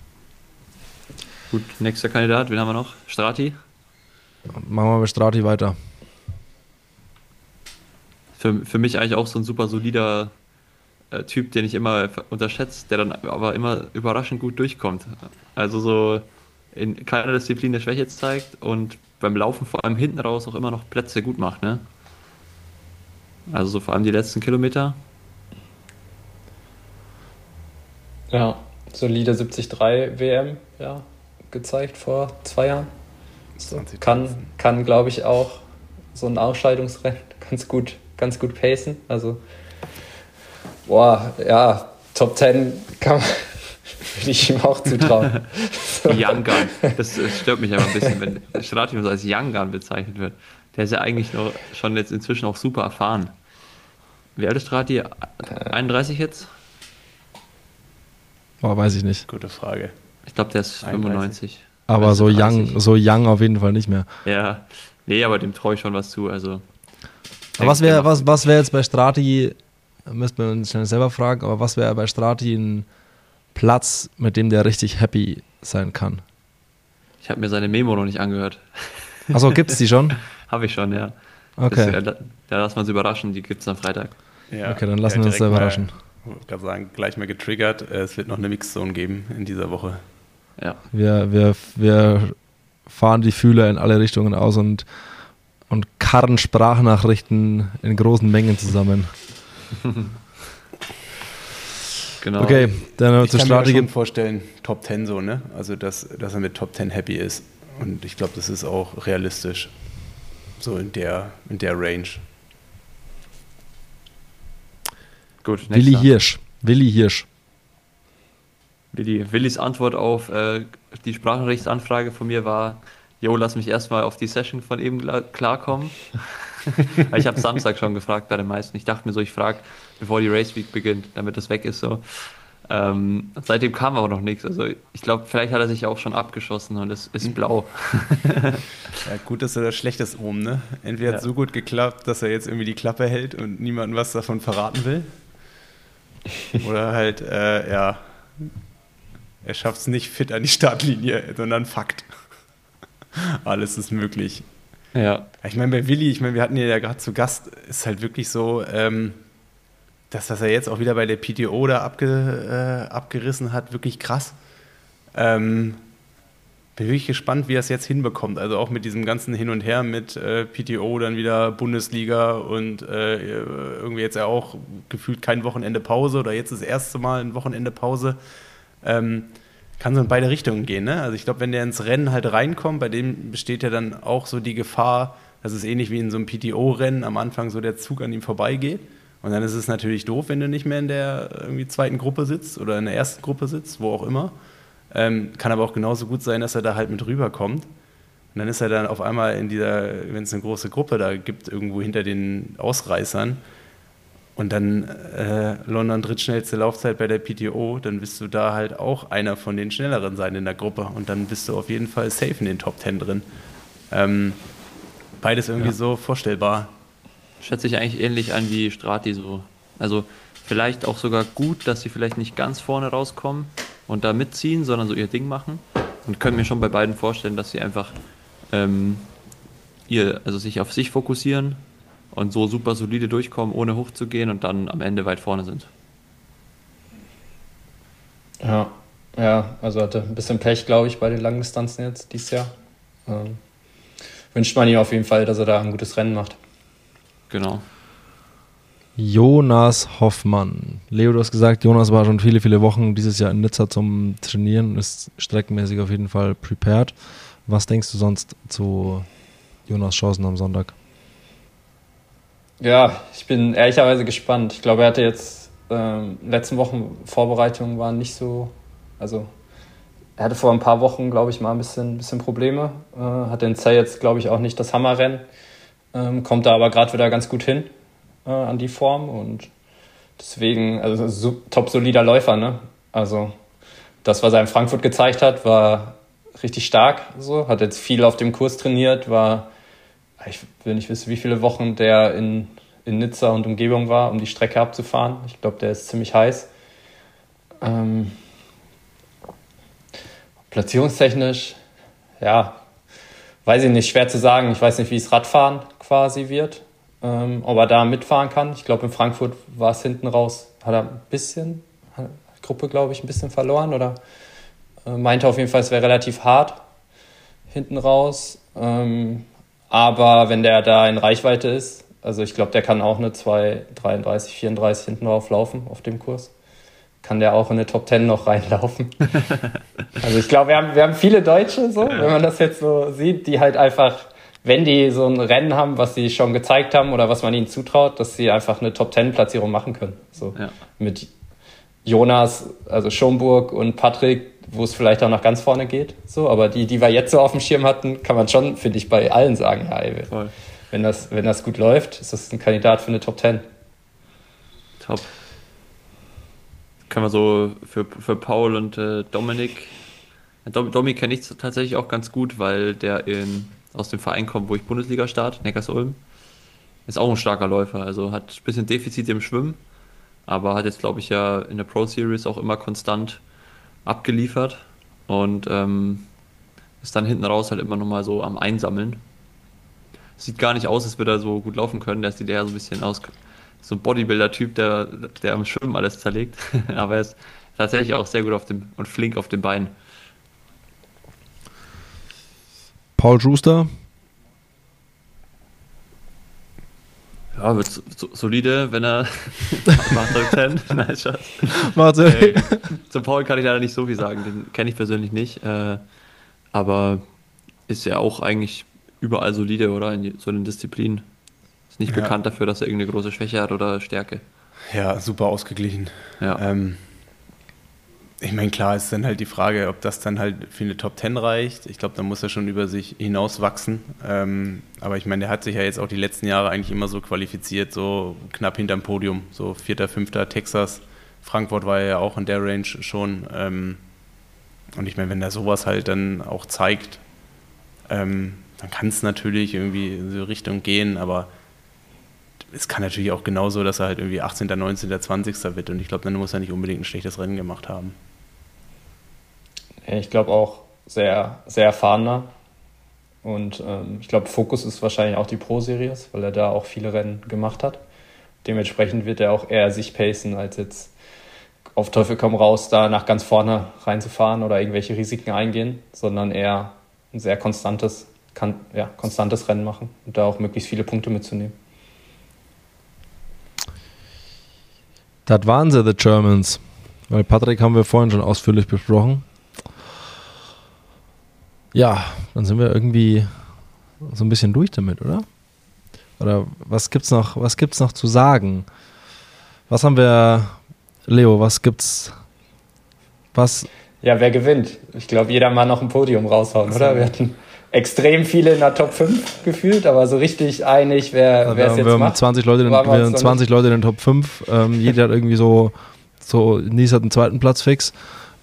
Gut, nächster Kandidat, wen haben wir noch? Strati? Machen wir mit Strati weiter. Für mich eigentlich auch so ein super solider Typ, den ich immer unterschätze, der dann aber immer überraschend gut durchkommt. Also so in keiner Disziplin der Schwäche zeigt und beim Laufen vor allem hinten raus auch immer noch Plätze gut macht, ne? Also so vor allem die letzten Kilometer. Ja, solide 73 WM, ja, gezeigt vor 2 Jahren. So, kann glaube ich auch so ein Ausscheidungsrennen ganz gut pacen. Also Top 10 würde ich ihm auch zutrauen. Young Gun, das stört mich aber ein bisschen, wenn Strati so als Young Gun bezeichnet wird. Der ist ja eigentlich noch schon jetzt inzwischen auch super erfahren. Wie alt ist Strati? 31 jetzt? Oh, weiß ich nicht. Gute Frage. Ich glaube, der ist 95. Aber so young auf jeden Fall nicht mehr. Ja, nee, aber dem traue ich schon was zu. Also, aber was wäre jetzt bei Strati, müssten wir uns schnell selber fragen, aber was wäre bei Strati ein Platz, mit dem der richtig happy sein kann? Ich habe mir seine Memo noch nicht angehört. Achso, gibt's die schon? Habe ich schon, ja. Okay. Da lassen wir uns überraschen, die gibt es am Freitag. Ja, okay, dann lassen wir uns da überraschen. Ich wollte gerade sagen, gleich mal getriggert. Es wird noch eine Mixzone geben in dieser Woche. Ja. Wir fahren die Fühler in alle Richtungen aus und karren Sprachnachrichten in großen Mengen zusammen. Genau. Okay, dann ich kann mir schon vorstellen, Top 10 so, ne? Also, dass er mit Top 10 happy ist. Und ich glaube, das ist auch realistisch. So in der Range. Gut, Willi Hirsch. Willis Antwort auf die Sprachnachrichtsanfrage von mir war: Jo, lass mich erstmal auf die Session von eben klarkommen. Ich habe Samstag schon gefragt bei den meisten. Ich dachte mir so, ich frage, bevor die Race Week beginnt, damit das weg ist. So. Seitdem kam aber noch nichts. Also ich glaube, vielleicht hat er sich auch schon abgeschossen und es ist blau. Ja, gutes oder schlechtes Omen, ne? Entweder hat es so gut geklappt, dass er jetzt irgendwie die Klappe hält und niemandem was davon verraten will. Oder halt, er schafft es nicht fit an die Startlinie, sondern Fakt. Alles ist möglich. Ja. Ich meine, bei Willi, wir hatten ihn ja gerade zu Gast, ist halt wirklich so, dass er jetzt auch wieder bei der PTO da abgerissen hat, wirklich krass. bin wirklich gespannt, wie er es jetzt hinbekommt. Also auch mit diesem ganzen Hin und Her mit PTO, dann wieder Bundesliga und irgendwie jetzt ja auch gefühlt kein Wochenende Pause oder jetzt das erste Mal ein Wochenende Pause. Kann so in beide Richtungen gehen, ne? Also ich glaube, wenn der ins Rennen halt reinkommt, bei dem besteht ja dann auch so die Gefahr, dass es ähnlich wie in so einem PTO-Rennen am Anfang so der Zug an ihm vorbeigeht. Und dann ist es natürlich doof, wenn du nicht mehr in der irgendwie zweiten Gruppe sitzt oder in der ersten Gruppe sitzt, wo auch immer. Kann aber auch genauso gut sein, dass er da halt mit rüberkommt. Und dann ist er dann auf einmal in dieser, wenn es eine große Gruppe da gibt, irgendwo hinter den Ausreißern. Und dann London drittschnellste Laufzeit bei der PTO, dann bist du da halt auch einer von den Schnelleren sein in der Gruppe. Und dann bist du auf jeden Fall safe in den Top 10 drin. Beides irgendwie so vorstellbar. Schätze ich eigentlich ähnlich an wie Strati so. Also vielleicht auch sogar gut, dass sie vielleicht nicht ganz vorne rauskommen und da mitziehen, sondern so ihr Ding machen. Und können mir schon bei beiden vorstellen, dass sie einfach sich auf sich fokussieren und so super solide durchkommen, ohne hochzugehen und dann am Ende weit vorne sind. Ja, also hatte ein bisschen Pech, glaube ich, bei den Langdistanzen jetzt dieses Jahr. Wünscht man ihm auf jeden Fall, dass er da ein gutes Rennen macht. Genau. Jonas Hoffmann. Leo, du hast gesagt, Jonas war schon viele, viele Wochen dieses Jahr in Nizza zum Trainieren und ist streckenmäßig auf jeden Fall prepared. Was denkst du sonst zu Jonas Chancen am Sonntag? Ja, ich bin ehrlicherweise gespannt. Ich glaube, er hatte jetzt letzten Wochen Vorbereitungen waren nicht so, also er hatte vor ein paar Wochen, glaube ich, mal ein bisschen Probleme. Hatte in Zell jetzt, glaube ich, auch nicht das Hammerrennen. Kommt da aber gerade wieder ganz gut hin an die Form und deswegen, also top solider Läufer, ne? Also das, was er in Frankfurt gezeigt hat, war richtig stark. So, hat jetzt viel auf dem Kurs trainiert, ich will nicht wissen, wie viele Wochen der in Nizza und Umgebung war, um die Strecke abzufahren. Ich glaube, der ist ziemlich heiß. Platzierungstechnisch, ja, weiß ich nicht, schwer zu sagen. Ich weiß nicht, wie es Radfahren quasi wird, ob er da mitfahren kann. Ich glaube, in Frankfurt war es hinten raus, hat die Gruppe, glaube ich, ein bisschen verloren oder meinte auf jeden Fall, es wäre relativ hart hinten raus. Aber wenn der da in Reichweite ist, also ich glaube, der kann auch eine 2,33, 34 hinten drauf laufen auf dem Kurs. Kann der auch in eine Top 10 noch reinlaufen. Also ich glaube, wir haben viele Deutsche, so, wenn man das jetzt so sieht, die halt einfach, wenn die so ein Rennen haben, was sie schon gezeigt haben oder was man ihnen zutraut, dass sie einfach eine Top 10 Platzierung machen können. So mit Jonas, also Schomburg und Patrick, wo es vielleicht auch nach ganz vorne geht. So, aber die wir jetzt so auf dem Schirm hatten, kann man schon, finde ich, bei allen sagen, ja, ey, wenn das gut läuft, ist das ein Kandidat für eine Top 10. Top. Können wir so für Paul und Dominik. Dominik kenne ich tatsächlich auch ganz gut, weil der aus dem Verein kommt, wo ich Bundesliga starte, Neckarsulm. Ist auch ein starker Läufer, also hat ein bisschen Defizite im Schwimmen, aber hat jetzt, glaube ich, ja in der Pro Series auch immer konstant abgeliefert und ist dann hinten raus halt immer nochmal so am Einsammeln. Sieht gar nicht aus, als würde er so gut laufen können, der sieht eher so ein bisschen aus, so ein Bodybuilder-Typ, der am Schwimmen alles zerlegt, aber er ist tatsächlich auch sehr gut und flink auf den Beinen. Paul Schuster? Ja, wird solide, wenn er macht Top 10. Nein, Schatz. Zu Paul kann ich leider nicht so viel sagen, den kenne ich persönlich nicht, aber ist ja auch eigentlich überall solide, oder? In so den Disziplinen. Ist nicht bekannt dafür, dass er irgendeine große Schwäche hat oder Stärke. Ja, super ausgeglichen. Ja. Ich meine, klar ist dann halt die Frage, ob das dann halt für eine Top 10 reicht. Ich glaube, da muss er schon über sich hinaus wachsen. Aber ich meine, der hat sich ja jetzt auch die letzten Jahre eigentlich immer so qualifiziert, so knapp hinterm Podium. So 4., 5. Texas. Frankfurt war ja auch in der Range schon. Und ich meine, wenn er sowas halt dann auch zeigt, dann kann es natürlich irgendwie in so Richtung gehen, aber es kann natürlich auch genauso, dass er halt irgendwie 18., 19., 20. wird und ich glaube, dann muss er nicht unbedingt ein schlechtes Rennen gemacht haben. Ich glaube auch sehr, sehr erfahrener und ich glaube, Fokus ist wahrscheinlich auch die Pro-Series, weil er da auch viele Rennen gemacht hat. Dementsprechend wird er auch eher sich pacen als jetzt auf Teufel komm raus, da nach ganz vorne reinzufahren oder irgendwelche Risiken eingehen, sondern eher ein sehr konstantes Rennen machen und da auch möglichst viele Punkte mitzunehmen. Das waren sie, the Germans. Weil Patrick haben wir vorhin schon ausführlich besprochen. Ja, dann sind wir irgendwie so ein bisschen durch damit, oder? Oder was gibt's noch zu sagen? Was haben wir, Leo, Ja, wer gewinnt? Ich glaube, jeder mal noch ein Podium raushauen, oder? Wir hatten extrem viele in der Top 5 gefühlt, aber so richtig einig, wer es jetzt wir haben macht. 20 Leute in den Top 5. Jeder hat irgendwie so Nies hat einen zweiten Platz fix.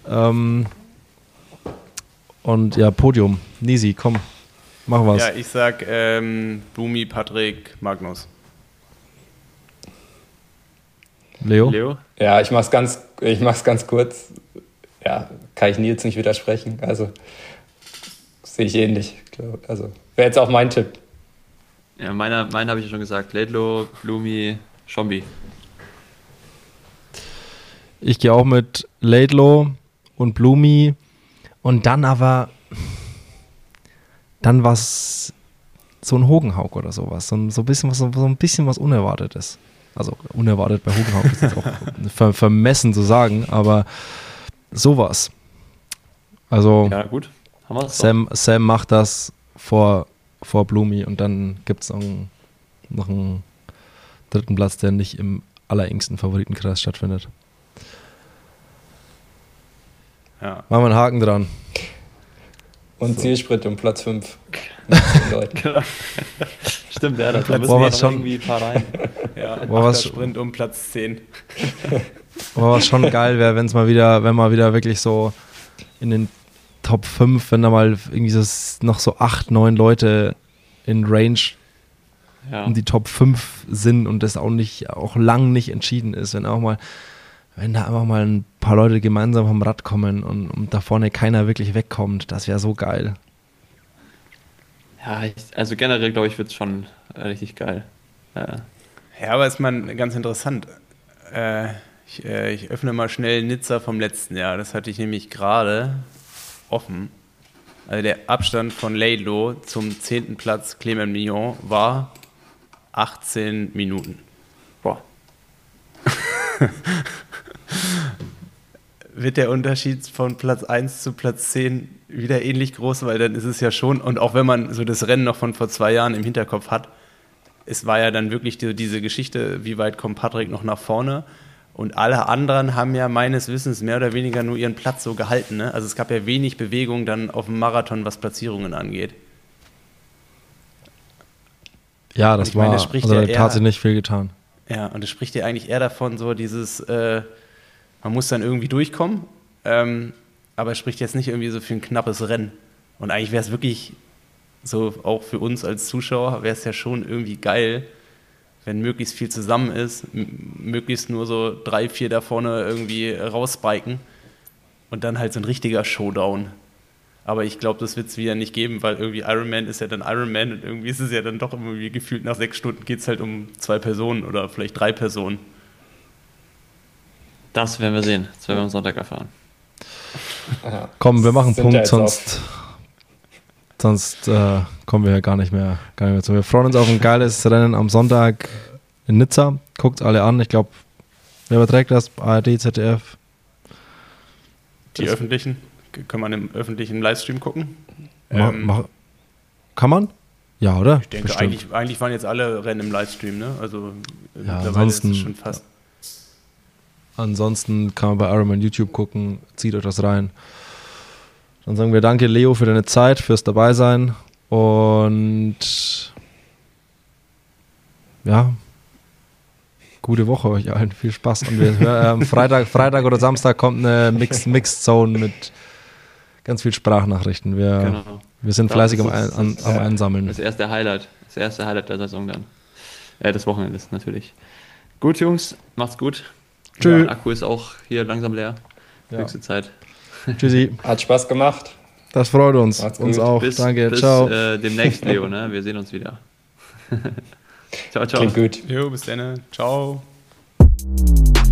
Und ja, Podium. Nisi, komm, mach was. Ja, ich sag Blumi, Patrick, Magnus. Leo? Ja, ich mach's ganz kurz. Ja, kann ich Nils nicht widersprechen. Also sehe ich ähnlich. Also wäre jetzt auch mein Tipp. Ja, meiner habe ich ja schon gesagt. Laidlaw, Blumi, Schombi. Ich gehe auch mit Laidlaw und Blumi und dann was, so ein Hogenhaug oder sowas. So ein bisschen was Unerwartetes. Also unerwartet bei Hogenhaug ist jetzt auch vermessen zu sagen, aber sowas. Also Ja, gut. Haben wir das Sam macht das vor Blumi und dann gibt es noch einen dritten Platz, der nicht im allerengsten Favoritenkreis stattfindet. Ja. Machen wir einen Haken dran. Und Zielsprit um Platz 5. Genau. Stimmt, ja, da müssen Boah, wir was noch schon- irgendwie ein paar rein. Ja, Boah, was- Sprint um Platz 10. Aber was schon geil wäre, wenn mal wieder wirklich so in den Top 5, wenn da mal irgendwie noch so 8, 9 Leute in Range Ja. um die Top 5 sind und das auch lang nicht entschieden ist, wenn da einfach mal ein paar Leute gemeinsam vom Rad kommen und da vorne keiner wirklich wegkommt, das wäre so geil. Ja, also generell glaube ich, wird es schon richtig geil. Ja, aber ist mal ganz interessant. Ich öffne mal schnell Nizza vom letzten Jahr. Das hatte ich nämlich gerade offen. Also der Abstand von Laidlaw zum 10. Platz Clément Mignon war 18 Minuten. Boah. Wird der Unterschied von Platz 1 zu Platz 10 wieder ähnlich groß, weil dann ist es ja schon, und auch wenn man so das Rennen noch von vor 2 Jahren im Hinterkopf hat, es war ja dann wirklich diese Geschichte, wie weit kommt Patrick noch nach vorne, und alle anderen haben ja meines Wissens mehr oder weniger nur ihren Platz so gehalten, ne? Also es gab ja wenig Bewegung dann auf dem Marathon, was Platzierungen angeht. Ja, Und das ich meine, war, das spricht also ja da eher- hat sich nicht viel getan. Ja, und es spricht ja eigentlich eher davon, so dieses, man muss dann irgendwie durchkommen, aber es spricht jetzt nicht irgendwie so für ein knappes Rennen. Und eigentlich wäre es wirklich so, auch für uns als Zuschauer, wäre es ja schon irgendwie geil, wenn möglichst viel zusammen ist, möglichst nur so 3, 4 da vorne irgendwie rausbiken und dann halt so ein richtiger Showdown. Aber ich glaube, das wird es wieder nicht geben, weil irgendwie Ironman ist ja dann Ironman und irgendwie ist es ja dann doch irgendwie gefühlt nach 6 Stunden geht es halt um 2 Personen oder vielleicht 3 Personen. Das werden wir sehen. Das werden wir am Sonntag erfahren. Ja. Komm, wir machen einen Sind Punkt, ja jetzt sonst kommen wir ja gar nicht mehr zu. Wir freuen uns auf ein geiles Rennen am Sonntag in Nizza. Guckt alle an. Ich glaube, wer überträgt das? ARD, ZDF? Die öffentlichen, kann man im öffentlichen Livestream gucken. Kann man? Ja, oder? Ich denke, Bestimmt. eigentlich waren jetzt alle Rennen im Livestream, ne? Also Ja, mittlerweile ist ansonsten- es schon fast. Ansonsten kann man bei Ironman YouTube gucken. Zieht euch das rein. Dann sagen wir danke, Leo, für deine Zeit, fürs Dabeisein. Und ja, gute Woche euch allen. Viel Spaß. Und wir hören, Freitag oder Samstag kommt eine Mixed Zone mit ganz viel Sprachnachrichten. Wir sind Ja, fleißig das am Einsammeln. Das erste Highlight der Saison dann. Des Wochenendes natürlich. Gut, Jungs, macht's gut. Tschö. Der Akku ist auch hier langsam leer. Ja. Höchste Zeit. Tschüssi. Hat Spaß gemacht. Das freut uns. Macht's Uns gut. auch. Bis Danke. Ciao. demnächst, Leo. Ne? Wir sehen uns wieder. Ciao, ciao. Klingt gut. Jo, bis dann. Ciao.